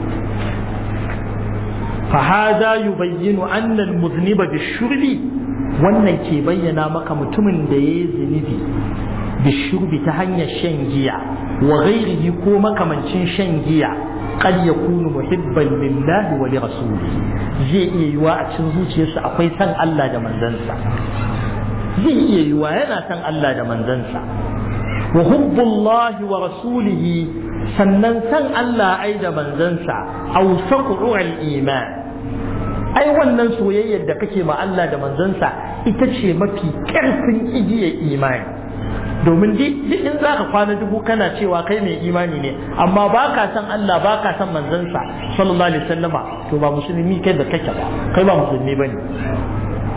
fa hada yubayyinu anna al-mudhniba bish-shurbi wannan ke bayyana maka mutumin da ya yi zunubi da shurbi ta hanyar shan giya wa ghairihi ko makamancin shan giya qad yakunu muhibban lillahi wa li rasulihi zai iya yiwa a cikin zuciyarsa akwai san Allah da manzansa zai iya yiwa yana san Allah da manzansa wa hubbullahi wa rasulihi sannan san Allah ai da manzansa awsaqu al-iman ai wannan soyayyar da kake ma Allah da manzansa ita ce mafi ƙarfin igiyar imani domin duk in za ka kwana dubu kana cewa kai mai imani ne amma ba ka san Allah ba ka san manzansa sallallahu alaihi wasallama to ba musulmi kai da kake ba kai ba musulmi bane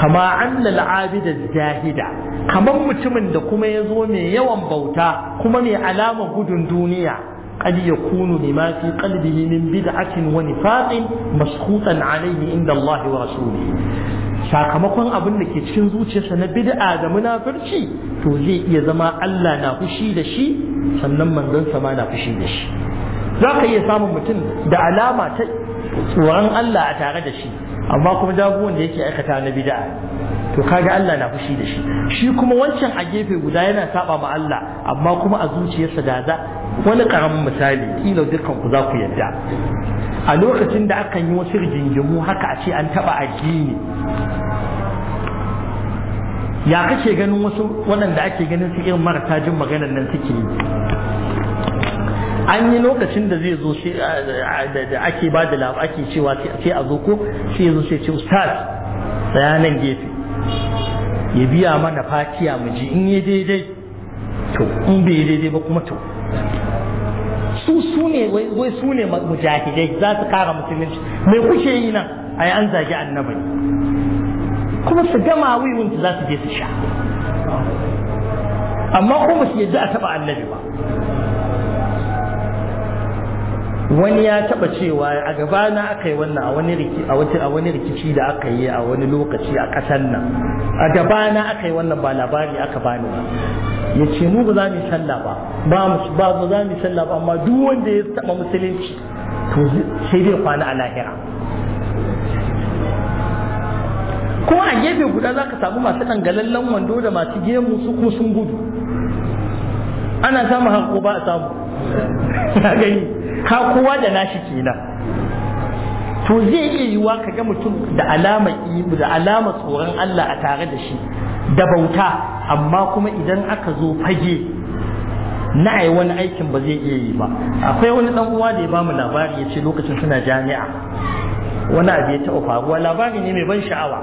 kama anna al-abid az-zahida kaman mutumin da kuma yazo mai yawan bauta kuma mai alama gudun duniya qad yakunu lima fi qalbihi min bid'atin wa nifaqin maskhutan alayhi inda Allah wa rasulihi sakamakon abin da ke cikin zuciyarsa na bid'a da munafurci to zai iya zama Allah na fushi da shi sannan manzon sa ma na fushi da shi zaka iya samun mutum da alama ta tsoron Allah a tare da shi amma kuma jagoran da yake aikata na bid'a to kaga Allah na fushi da shi shi kuma wancan a gefe guda yana saba ma Allah amma kuma a zuciyarsa da za wani karamin misali kila dukkan ku za ku yarda a lokacin da aka yi wasu rigingimu haka a ce an taba addini ya kace ganin wasu waɗanda ake ganin su irin marasa jin maganar nan suke yi an yi lokacin da zai zo da ake ba da ake cewa sai a zo ko sai ya zo sai ce ustaz bayanan gefe ya biya mana fatiya mu ji in yi daidai to in bai daidai ba kuma to su ne wai su ne mujahidai za su kara musulunci me kuke yi nan ai an zagi annabi kuma su gama wiwin za su je su sha amma kuma su yadda a taba annabi ba wani ya taba cewa a gabana aka yi wannan a wani rikici da aka yi a wani lokaci a ƙasar nan a gabana aka yi wannan ba labari aka bani ba ya ce mu ba za mu yi sallah ba za mu yi sallah ba amma duk wanda ya taba musulunci to sai zai kwana a lahira kuma a gefe guda za ka samu masu dangalallen wando da masu gemu su kuma sun gudu ana samun hanko ba a samu ya gani ka kowa da nashi kenan to zai iya yiwa ka ga mutum da alama tsoron Allah a tare da shi da bauta amma kuma idan aka zo fage na ai wani aikin ba zai iya yi ba akwai wani dan uwa da ya bamu labari ya ce lokacin suna jami'a wani abu ya taɓa faruwa labari ne mai ban sha'awa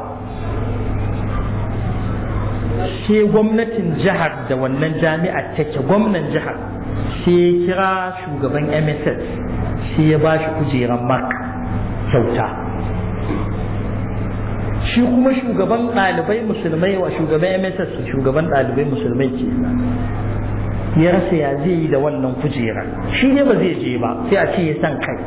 sai gwamnatin jihar da wannan jami'ar take gwamnan jihar sai ya kira shugaban MSS sai ya ba shi kujeran Makka kyauta shi kuma shugaban ɗalibai musulmai wa shugaban MSS shugaban ɗalibai musulmai ke ya rasa ya zai yi da wannan kujerar shi ne ba zai je ba sai a ce ya san kai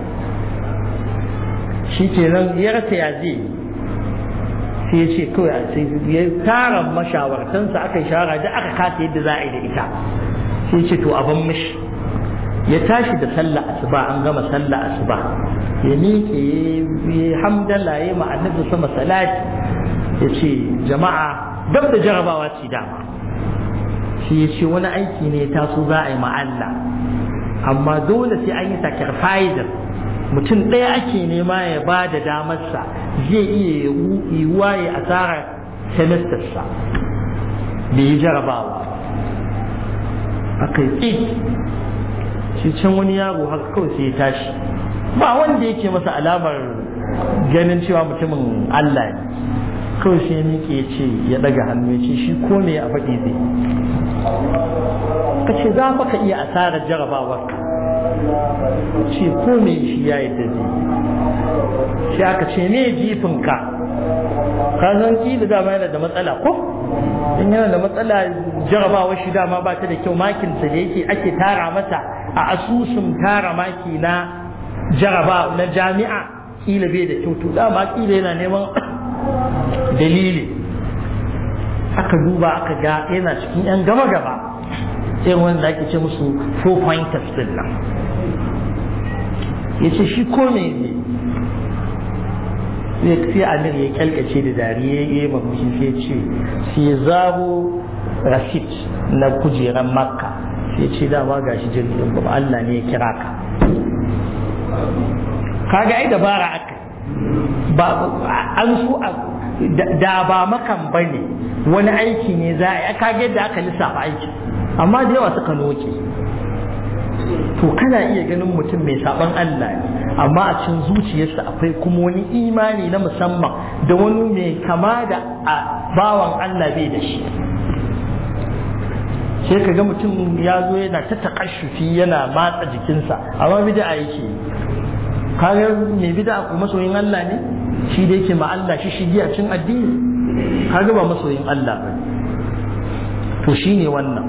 shi kenan ya rasa ya zai yi sai ya ce kawai sai ya tara mashawartansa aka yi shawara da aka kasa yadda za a yi da ita sai ya ce to abin mishi ya tashi da sallah asuba an gama sallah asuba ya miƙe ya hamdala ya ma annabi sama salati ya ce jama'a dab da jarabawa ce dama shi ya ce wani aiki ne taso za a yi ma Allah amma dole sai an yi sacrifice mutum ɗaya ake nema ya ba da damarsa zai iya yiwuwa ya asara semestersa bai yi jarabawa aka yi shi can wani yaro haka kawai sai ya tashi ba wanda yake masa alamar ganin cewa mutumin Allah ne kawai sai ya miƙe ya ce ya ɗaga hannu ya ce shi ko me a faɗi zai ka ce za ka iya asarar jarabawarka ce ko me shi ya yadda zai shi aka ce me jifinka ka san kila dama yana da matsala ko in yana da matsala jarabawar shi dama ba ta da kyau makinsa da yake ake tara mata a asusun tara maki na jaraba na jami'a kila bai da kyau to dama kila yana neman dalili aka duba aka ga yana cikin yan gaba irin wanda ake ce musu 4 pointers din nan ya ce shi ko ne sai amir ya kyalkace da dariya ya yi mamushi sai ce sai ya zabo rasit na kujeran makka sai ce dama ga shi jirgin ba Allah ne ya kira ka kaga ai dabara aka ba an so da ba makan bane wani aiki ne za a yi kaga yadda aka lissafa aiki amma da yawa suka noke to kana iya ganin mutum mai saban Allah ne amma a cikin zuciyarsa akwai kuma wani imani na musamman da wani mai kama da bawan Allah bai da shi sai ka ga mutum ya zo yana ta takashufi yana matsa jikinsa amma bid'a yake kaga mai bid'a kuma masoyin Allah ne shi da yake ma Allah shi shigi a cikin addini kaga ba masoyin Allah ba to shine wannan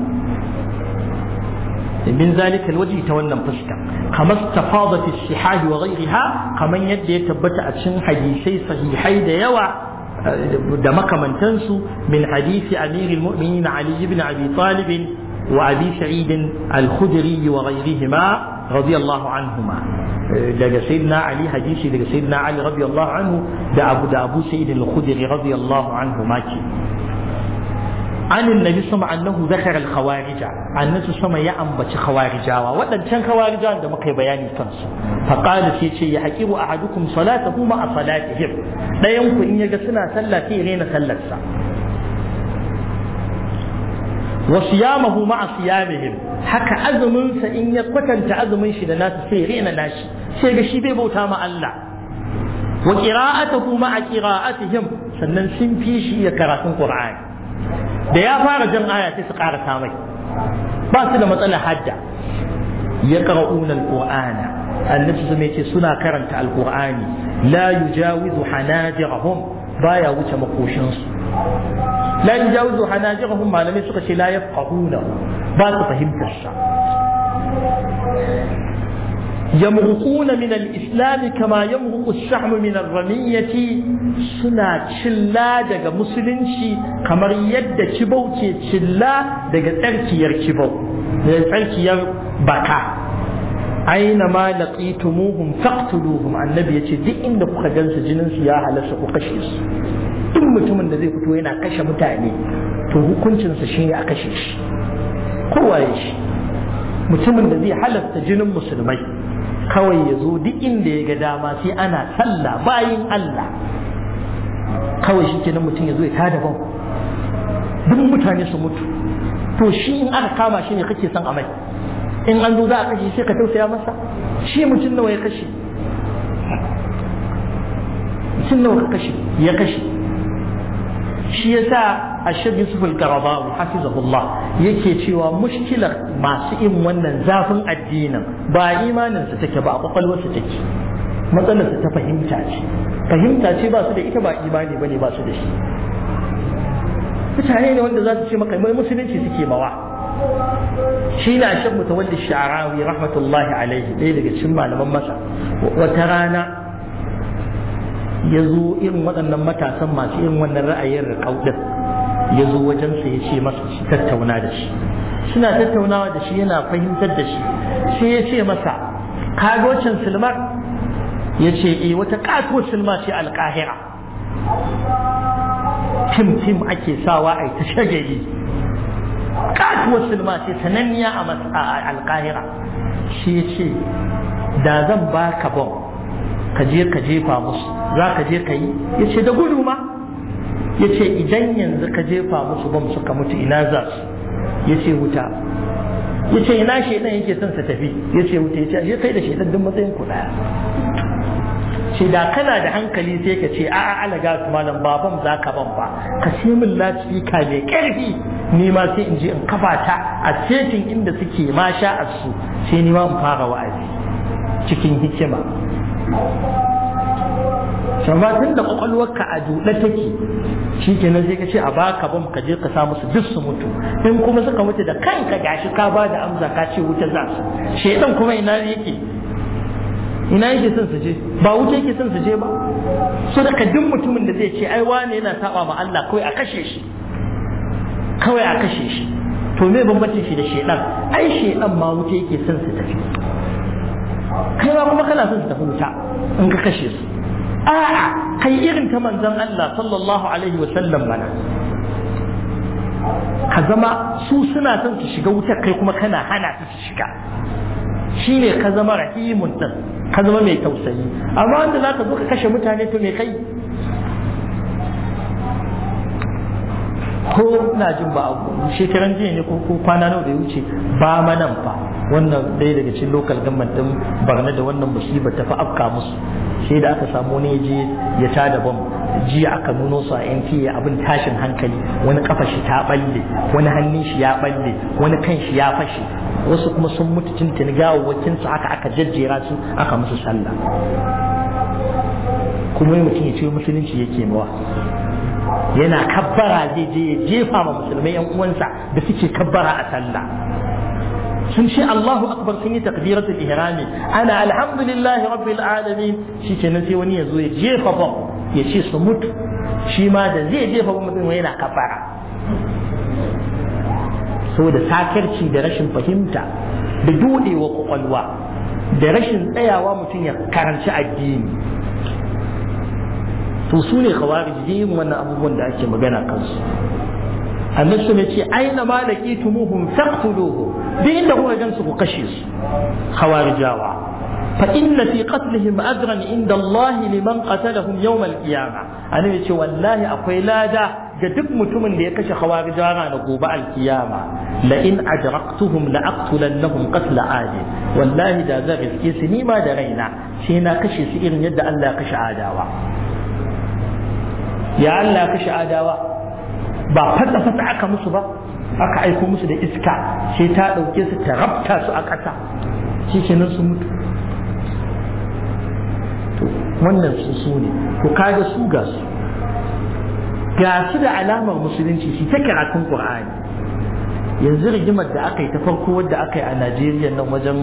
min zalika alwaji ta wannan fuska kama istafadat as-sihah wa ghayriha kaman yadda ya tabbata a cikin hadisai sahihai da yawa da makamantansu min hadisi amirul mu'minin Ali ibn Abi Talib wa Abi Sa'id al-Khudri wa ghayrihima radiyallahu anhuma daga sayyidina Ali hadisi daga sayyidina Ali radiyallahu anhu da Abu Sa'id al-Khudri radiyallahu anhuma ki عن النبي صلى الله عليه وسلم أنه ذكر الخوارج النبي صلى الله عليه وسلم يأنبت خوارجاوا وأن كان خوارجان ده مكي بياني كنس فقال شيء يحكي أحدكم صلاته مع صلاتهم لا يمكن أن يجسنا سلا في غين سلسا وصيامه مع صيامهم حكى أزمن سإن يقتن تعزمن شد ناس في غين ناشي شيء شيء بوتا مع الله وقراءته مع قراءتهم سنن سنفي شيء قراءة القرآن da ya fara jan aya sai su ƙara samai ba su da matsalar hadda ya ƙara'unan alƙur'ana annabi su ce suna karanta alƙur'ani la yujawizu hanajirahum baya wuce makoshinsu la yujawizu hanajirahum malamai suka ce la yafqahuna ba su fahimtar sa يمرقون من الإسلام كما يمرق الشحم من الرمية سنا تشلا دغ مسلمشي كما يد كيبو تشلا دغ تركيار كيبو تركيار بكا أينما لقيتموهم فاقتلوهم النبي يقول دي إن kuka gansu jinin su ya halasta ku kashe su duk mutumin da zai fito yana kashe mutane to hukuncin sa shine a kashe shi kowa ya shi mutumin da zai halasta jinin musulmai kawai ya zo duk inda ya ga dama sai ana sallah bayin Allah kawai shi kenan mutum ya zo ya tada ban duk mutane su mutu to shi in aka kama shi ne kake son amai in an zo za a kashe sai ka tausaya masa shi mutum nawa ya kashe mutum nawa ka kashe ya kashe shi yasa Ashab Yusuf al-Qaradawi hafizahullah yake cewa mushkilar masu yin wannan zafin addinin ba imanin su take ba a kwakwalwar su take matsalar su ta fahimta ce ba su da ita ba imani bane ba su da shi mutane ne wanda za su ce maka mai musulunci suke mawa shi ne Ashab Mutawalli Sha'rawi rahmatullahi alaihi ɗaya daga cikin malaman masa wata rana ya zo irin waɗannan matasan masu irin wannan ra'ayin riƙaudin ya zo wajensa ya ce masa shi tattauna da shi suna tattaunawa da shi yana fahimtar da shi sai ya ce masa kaga wancan silmar ya ce wata katuwar silma ce alƙahira tim ake sawa a ta shagari katuwar silma ce sananniya a alƙahira shi ya ce da zan baka bom ka je ka jefa musu za ka je ka yi ya ce da gudu ma ya ce idan yanzu ka jefa musu bam suka mutu ina za su ya ce wuta ya ce ina shaidan yake son sa tafi ya ce wuta ya ce ashe kai da shaidan duk matsayin ku daya ce da kana da hankali sai ka ce a'a alaga su malam ba bam za ka ban ba ka ce min lasfika mai karfi ni ma sai in je in kafa ta a setin inda suke ma sha'ar su sai ni ma in fara wa'azi cikin hikima amma tun da kwakwalwarka a duɗe take shi kenan sai ka ce a baka bam ka je ka sa musu duk su mutu in kuma suka mutu da kanka gashi ka ba da amsa ka ce wuta za su shedan kuma ina yake son su je ba wuta yake son su je ba so da ka duk mutumin da zai ce ai wane yana saba ma Allah kawai a kashe shi to me bambancin shi da shedan ai shedan ma wuta yake son su tafi kai ma kuma kana son su tafi wuta in ka kashe su a'a kai irin ta manzon Allah sallallahu alaihi wa sallam mana ka zama su suna son su shiga wutar kai kuma kana hana su shiga shine ka zama rahimun din ka zama mai tausayi amma wanda zaka zo ka kashe mutane to me kai ko na jin ba shekaran jiya ne ko kwana nawa da ya wuce ba manan fa wannan ɗaya daga cikin local government din Barna da wannan musibar ta fa afka musu sai da aka samu wani je ya tada bom jiya aka nuno su a NTA abin tashin hankali wani kafa shi ta balle wani hannun shi ya balle wani kan shi ya fashe wasu kuma sun mutu tuntuni gawawwakin su aka jajjera su aka musu sallah kuma mutum ya ce musulunci yake mawa yana kabbara zai je ya jefa ma musulmai yan uwansa da suke kabbara a sallah sun ce Allahu akbar sun yi takbiratul ihrami ana alhamdulillahi rabbil alamin shikenan sai wani ya zo ya jefa bom ya ce su mutu shi ma da zai jefa bom mutum yana kabbara saboda sakarci da rashin fahimta da dodewa kwakwalwa da rashin tsayawa mutum ya karanci addini to su ne khawarij yin wannan abubuwan da ake magana kansu annabi sun ce aina ma laqitumuhum faqtuluhu duk inda kuka gansu ku kashe su khawarijawa fa inna fi qatlihim ajran inda Allah liman qatalahum yawm al-qiyamah annabi ce wallahi akwai lada ga duk mutumin da ya kashe khawarijawa na gobe al-qiyama la in ajraqtuhum la aqtulannahum qatl adi wallahi da zan riske su ni ma da raina sai na kashe su irin yadda Allah ya kashe adawa ya Allah ya kashe adawa ba fata aka musu ba aka aiko musu da iska sai ta ɗauke su ta rabta su a ƙasa shi kenan su mutu to wannan su ne to kaga su ga su da alamar musulunci shi ta karatun Qur'ani yanzu rigimar da aka yi ta farko wadda aka yi a Najeriya nan wajen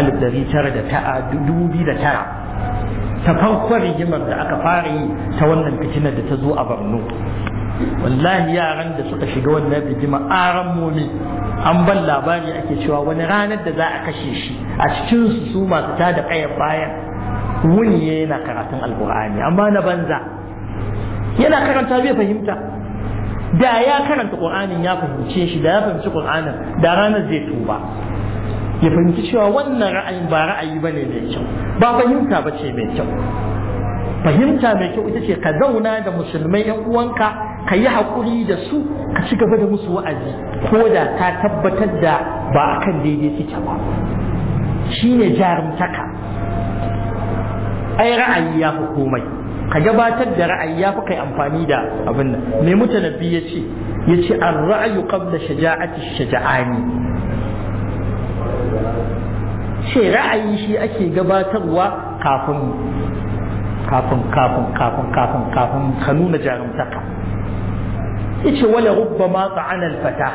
2009 ta farkon rigimar da aka fara yi ta wannan fitinar da ta zo a Borno wallahi yaran da suka shiga wannan rigima aran momi an ban labari ake cewa wani ranar da za a kashe shi a cikin su masu tada kayan bayan wuni yana karatun alkur'ani amma na banza yana karanta bai fahimta da ya karanta qur'anin ya fahimce shi da ya fahimci qur'anin da ranar zai tuba ya fahimci cewa wannan ra'ayin ba ra'ayi bane mai kyau ba fahimta bace mai kyau fahimta mai kyau ita ce ka zauna da musulmai yan uwanka ka yi haƙuri da su ka ci gaba da musu wa'azi ko da ka tabbatar da ba a kan daidai suke ba shi ne jarumtaka ai ra'ayi ya fi komai ka gabatar da ra'ayi ya fi kai amfani da abin nan mai mutanabbi ya ce an ra'ayu qabla shaja'ati shaja'ani ce ra'ayi shi ake gabatarwa kafin ka nuna jarumtaka yace wala rubbama ta'ana al-fata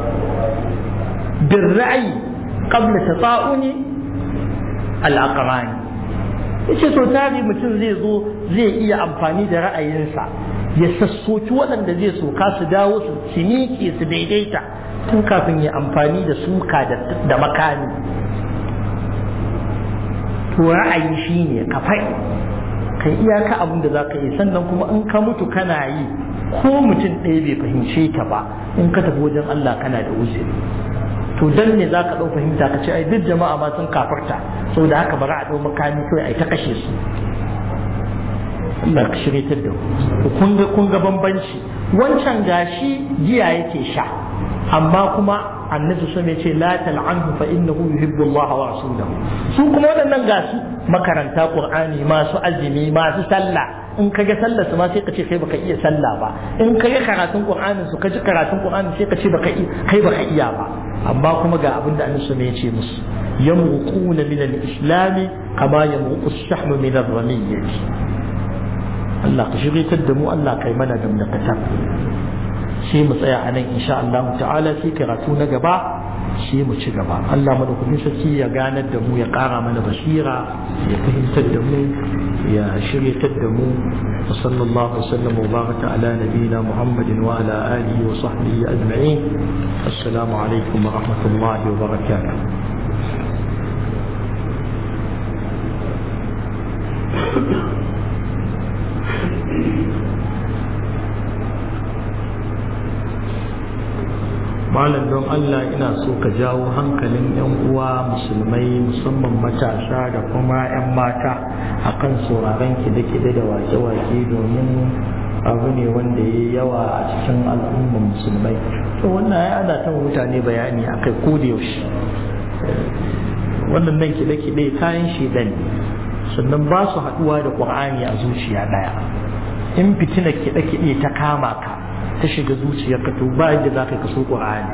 birra'i qabla tata'uni al-aqran yace so tari mutum zai iya amfani da ra'ayinsa ya sassoci waɗanda zai soka su dawo su ciniki su daidaita tun kafin ya amfani da suka da makami to ra'ayi shine ka faɗi kai iyaka abin da za ka yi sannan kuma in ka mutu kana yi ko mutum ɗaya bai fahimce ka ba in ka tafi wajen Allah kana da uzuri to dan ne za ka ɗau fahimta ka ce ai duk jama'a ma sun kafarta saboda haka bari a ɗau makami kawai ai ta kashe su Allah ka shiryatar da kun ga bambanci wancan gashi giya yake sha amma kuma annabi sun ce la tal'anhu fa innahu yuhibbu Allah wa rasuluhu su kuma waɗannan gasu makaranta Qur'ani masu azumi masu sallah in ka ga sallar su ma sai ka ce kai baka iya sallah ba in ka ga karatun Qur'anin su ka ji karatun Qur'ani sai ka ce kai baka iya ba amma kuma ga abin da annabi sun ce musu yamruquna min al-islam kama yamruqu as-sahm min ar-ramiyyah Allah ka shiryatar da mu Allah kai mana gamdakatar sai mu tsaya a nan insha Allah ta'ala sai karatu na gaba sai mu ci gaba Allah madaukakin sarki ya ganar da mu ya ƙara mana basira ya fahimtar da mu ya shiryatar da mu wa sallallahu wasallam wa baraka ala nabiyina Muhammadin wa ala alihi wa sahbihi ajma'in assalamu alaikum wa rahmatullahi wa barakatuh malam don Allah ina so ka jawo hankalin yan uwa musulmai musamman matasa da kuma yan mata akan sauraron kide-kide da wake-wake domin abu ne wanda ya yawa a cikin al'ummar musulmai to wannan ya ana ta mutane bayani akai ko da yaushe wannan nan kide-kide kayan shedan sannan ba su haduwa da Qur'ani a zuciya daya in fitina kide-kide ta kama ka ta shiga zuciyarka to ba yadda za ka kaso Qur'ani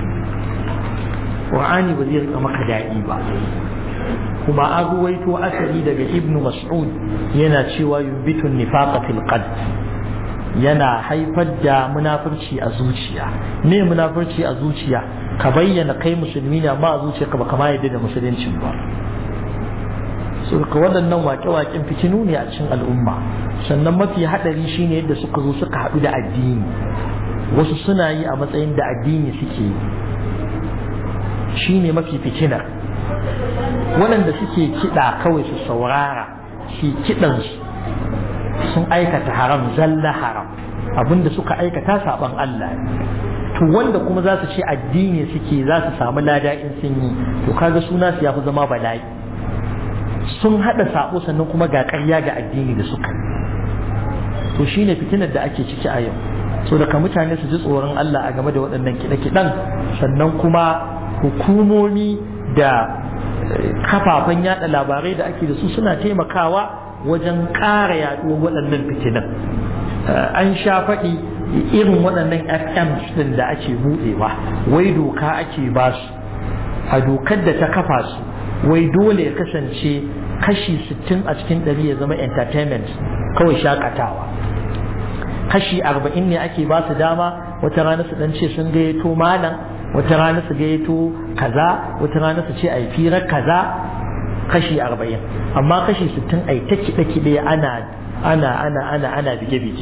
ba zai rika maka daɗi ba kuma an ruwaito asali daga Ibn Mas'ud yana cewa yubitu nifaqa fil qalb yana haifar da munafurci a zuciya. Me munafurci a zuciya? Ka bayyana kai musulmi ne amma a zuciyarka baka ma yarda da musuluncin ba. So ka waɗannan waƙe-waƙen fitinu ne a cikin al'umma. Sannan mafi haɗari shine yadda suka zo suka haɗu da addini. Wasu suna yi a matsayin da addini suke yi. Shine mafi fitinar. Waɗanda suke kiɗa kawai su saurara shi kiɗansu sun aikata haram, zalla haram. Abinda suka aikata saban Allah ne. To wanda kuma za su ce addini suke za su samu lada in sun yi, to kaga suna su yafi zama bala'i. Sun hada sabo sannan kuma ga ƙarya ga addini da suka. To shine fitinar da ake ciki a yau. So daga mutane su ji tsoron Allah a game da waɗannan kiɗe-kiɗen, sannan kuma hukumomi da kafafen yada labarai da ake da su suna taimakawa wajen ƙara yaɗuwar waɗannan fitinan. An sha faɗi irin waɗannan FMs ɗin da ake buɗewa, wai doka ake ba su, a dokar da ta kafa su wai dole ya kasance kashi 60 a cikin 100 ya zama entertainment, kawai shakatawa. Kashi 40 ne ake ba su dama, wata rana su dan ce sun gayyato malam, wata rana su gayyato kaza, wata rana su ce ai firar kaza. Kashi 40, amma kashi 60 ai ta kiɗe-kiɗe ana bige-bige.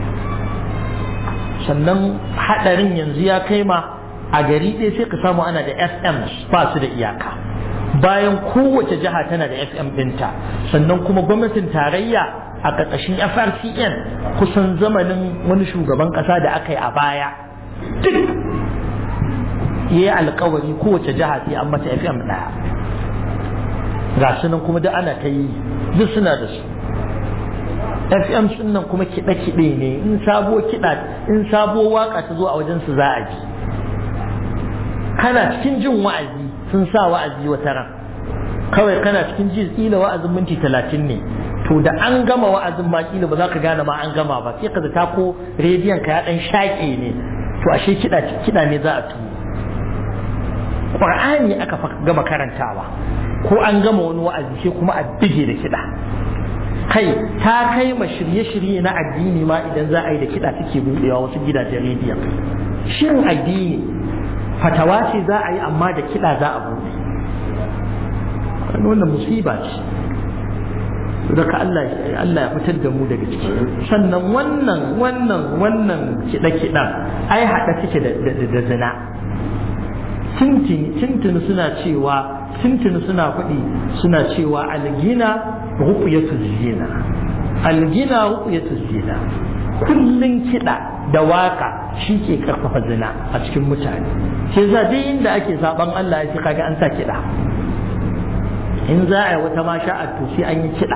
Sannan hadarin yanzu ya kai ma a gari ɗaya sai ka samu ana da FM ba su da iyaka, bayan kowace jiha tana da FM ɗinta. Sannan kuma gwamnatin tarayya a ƙarƙashin FRCN kusan zamanin wani shugaban ƙasa da aka yi a baya duk ya yi alkawari kowace jiha sai an mata FM ɗaya. Ga sunan kuma da ana ta yi duk suna da su. FM sun nan kuma kiɗe-kiɗe ne, in sabuwar waka ta zo a wajen su za a ji. Kana cikin jin wa'azi sun sa wa'azi wata ran, kawai kana cikin ji kila wa'azin minti 30 ne, to da an gama wa'azin ma kila ba za ka gane ma an gama ba, sai ka zata ko rediyon ka ya dan shaƙe ne, to ashe kiɗa ne za a tuno. Qur'ani aka gama karantawa ko an gama wani wa'azi sai kuma a bige da kiɗa. Kai ta kai ma shirye-shirye na addini ma idan za a yi da kiɗa suke buɗewa wasu gidajen rediyon. Shirin addini fatawa ce za a yi amma da kiɗa za a buɗe. Wannan musiba ce. Daga Allah ya fitar da mu daga ciki. Sannan wannan kiɗa-kiɗan ai haɗa suke da zina. Tintini suna faɗi suna cewa algina ruqyatu zina, algina ruqyatu zina. Kullun kiɗa da waka shi ke karfafa zina a cikin mutane. Sai za dai inda ake saban Allah ya ce kaga an sa kiɗa. In za a yi wata masha'a to sai an yi kiɗa.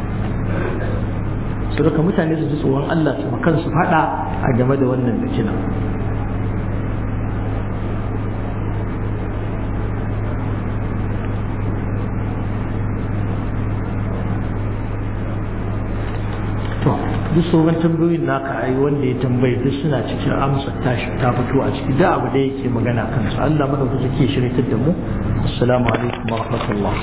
Su daga mutane su ji tsoron Allah su kansu faɗa a game da wannan bikinan. Duk sauran tambayoyin naka ai wanda ya tambaye duk suna cikin amsa ta fito a ciki da abu da yake magana kansu. Allah madaukaki ke shirye da mu. Assalamu alaikum wa rahmatullah.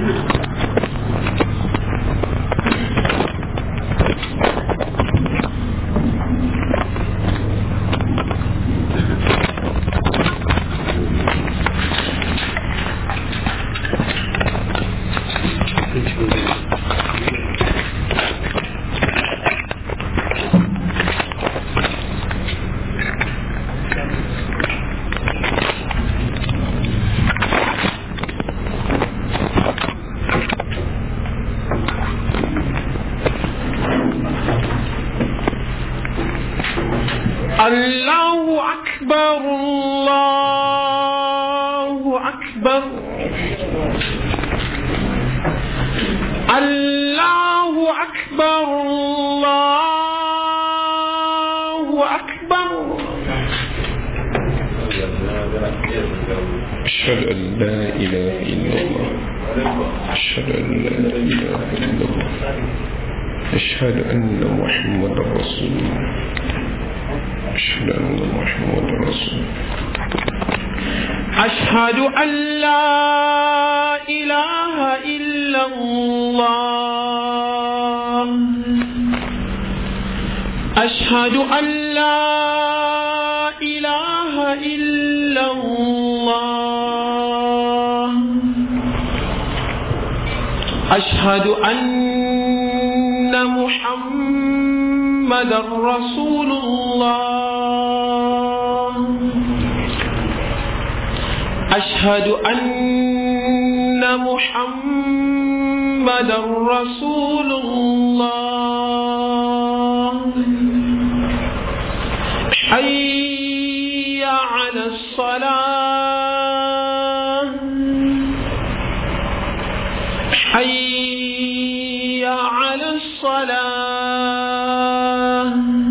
الله أكبر الله أكبر الله أكبر الله أكبر. أشهد أن لا إله إلا الله أشهد أن لا إله إلا الله أشهد أن محمد رسول الله أشهد أن محمد رسول الله أشهد أن لا إله إلا الله أشهد أن لا إله إلا الله أشهد أن محمدا رسول الله أشهد أن محمدا رسول الله حي على الصلاة حي على الصلاة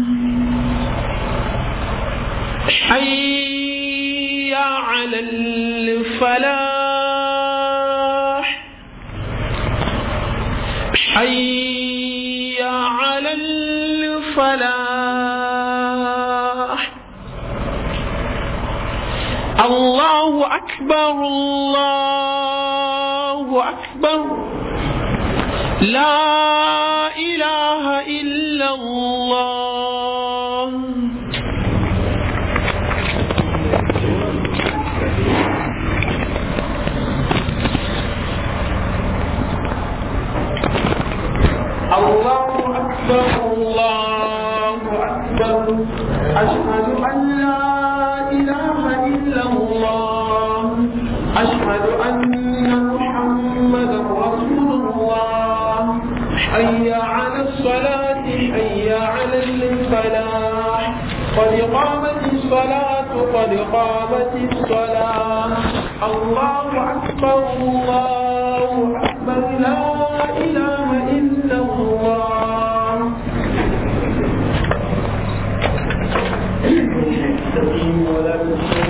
حي على الفلاح حي على الفلاح الله أكبر الله أكبر لا إله إلا الله الله أكبر الله أكبر أشهد أن لا إله إلا الله أشهد أن محمدا رسول الله حي على الصلاة حي على الفلاح قد قامت الصلاة قد قامت الصلاة الله أكبر الله أكبر لا إله إلا الله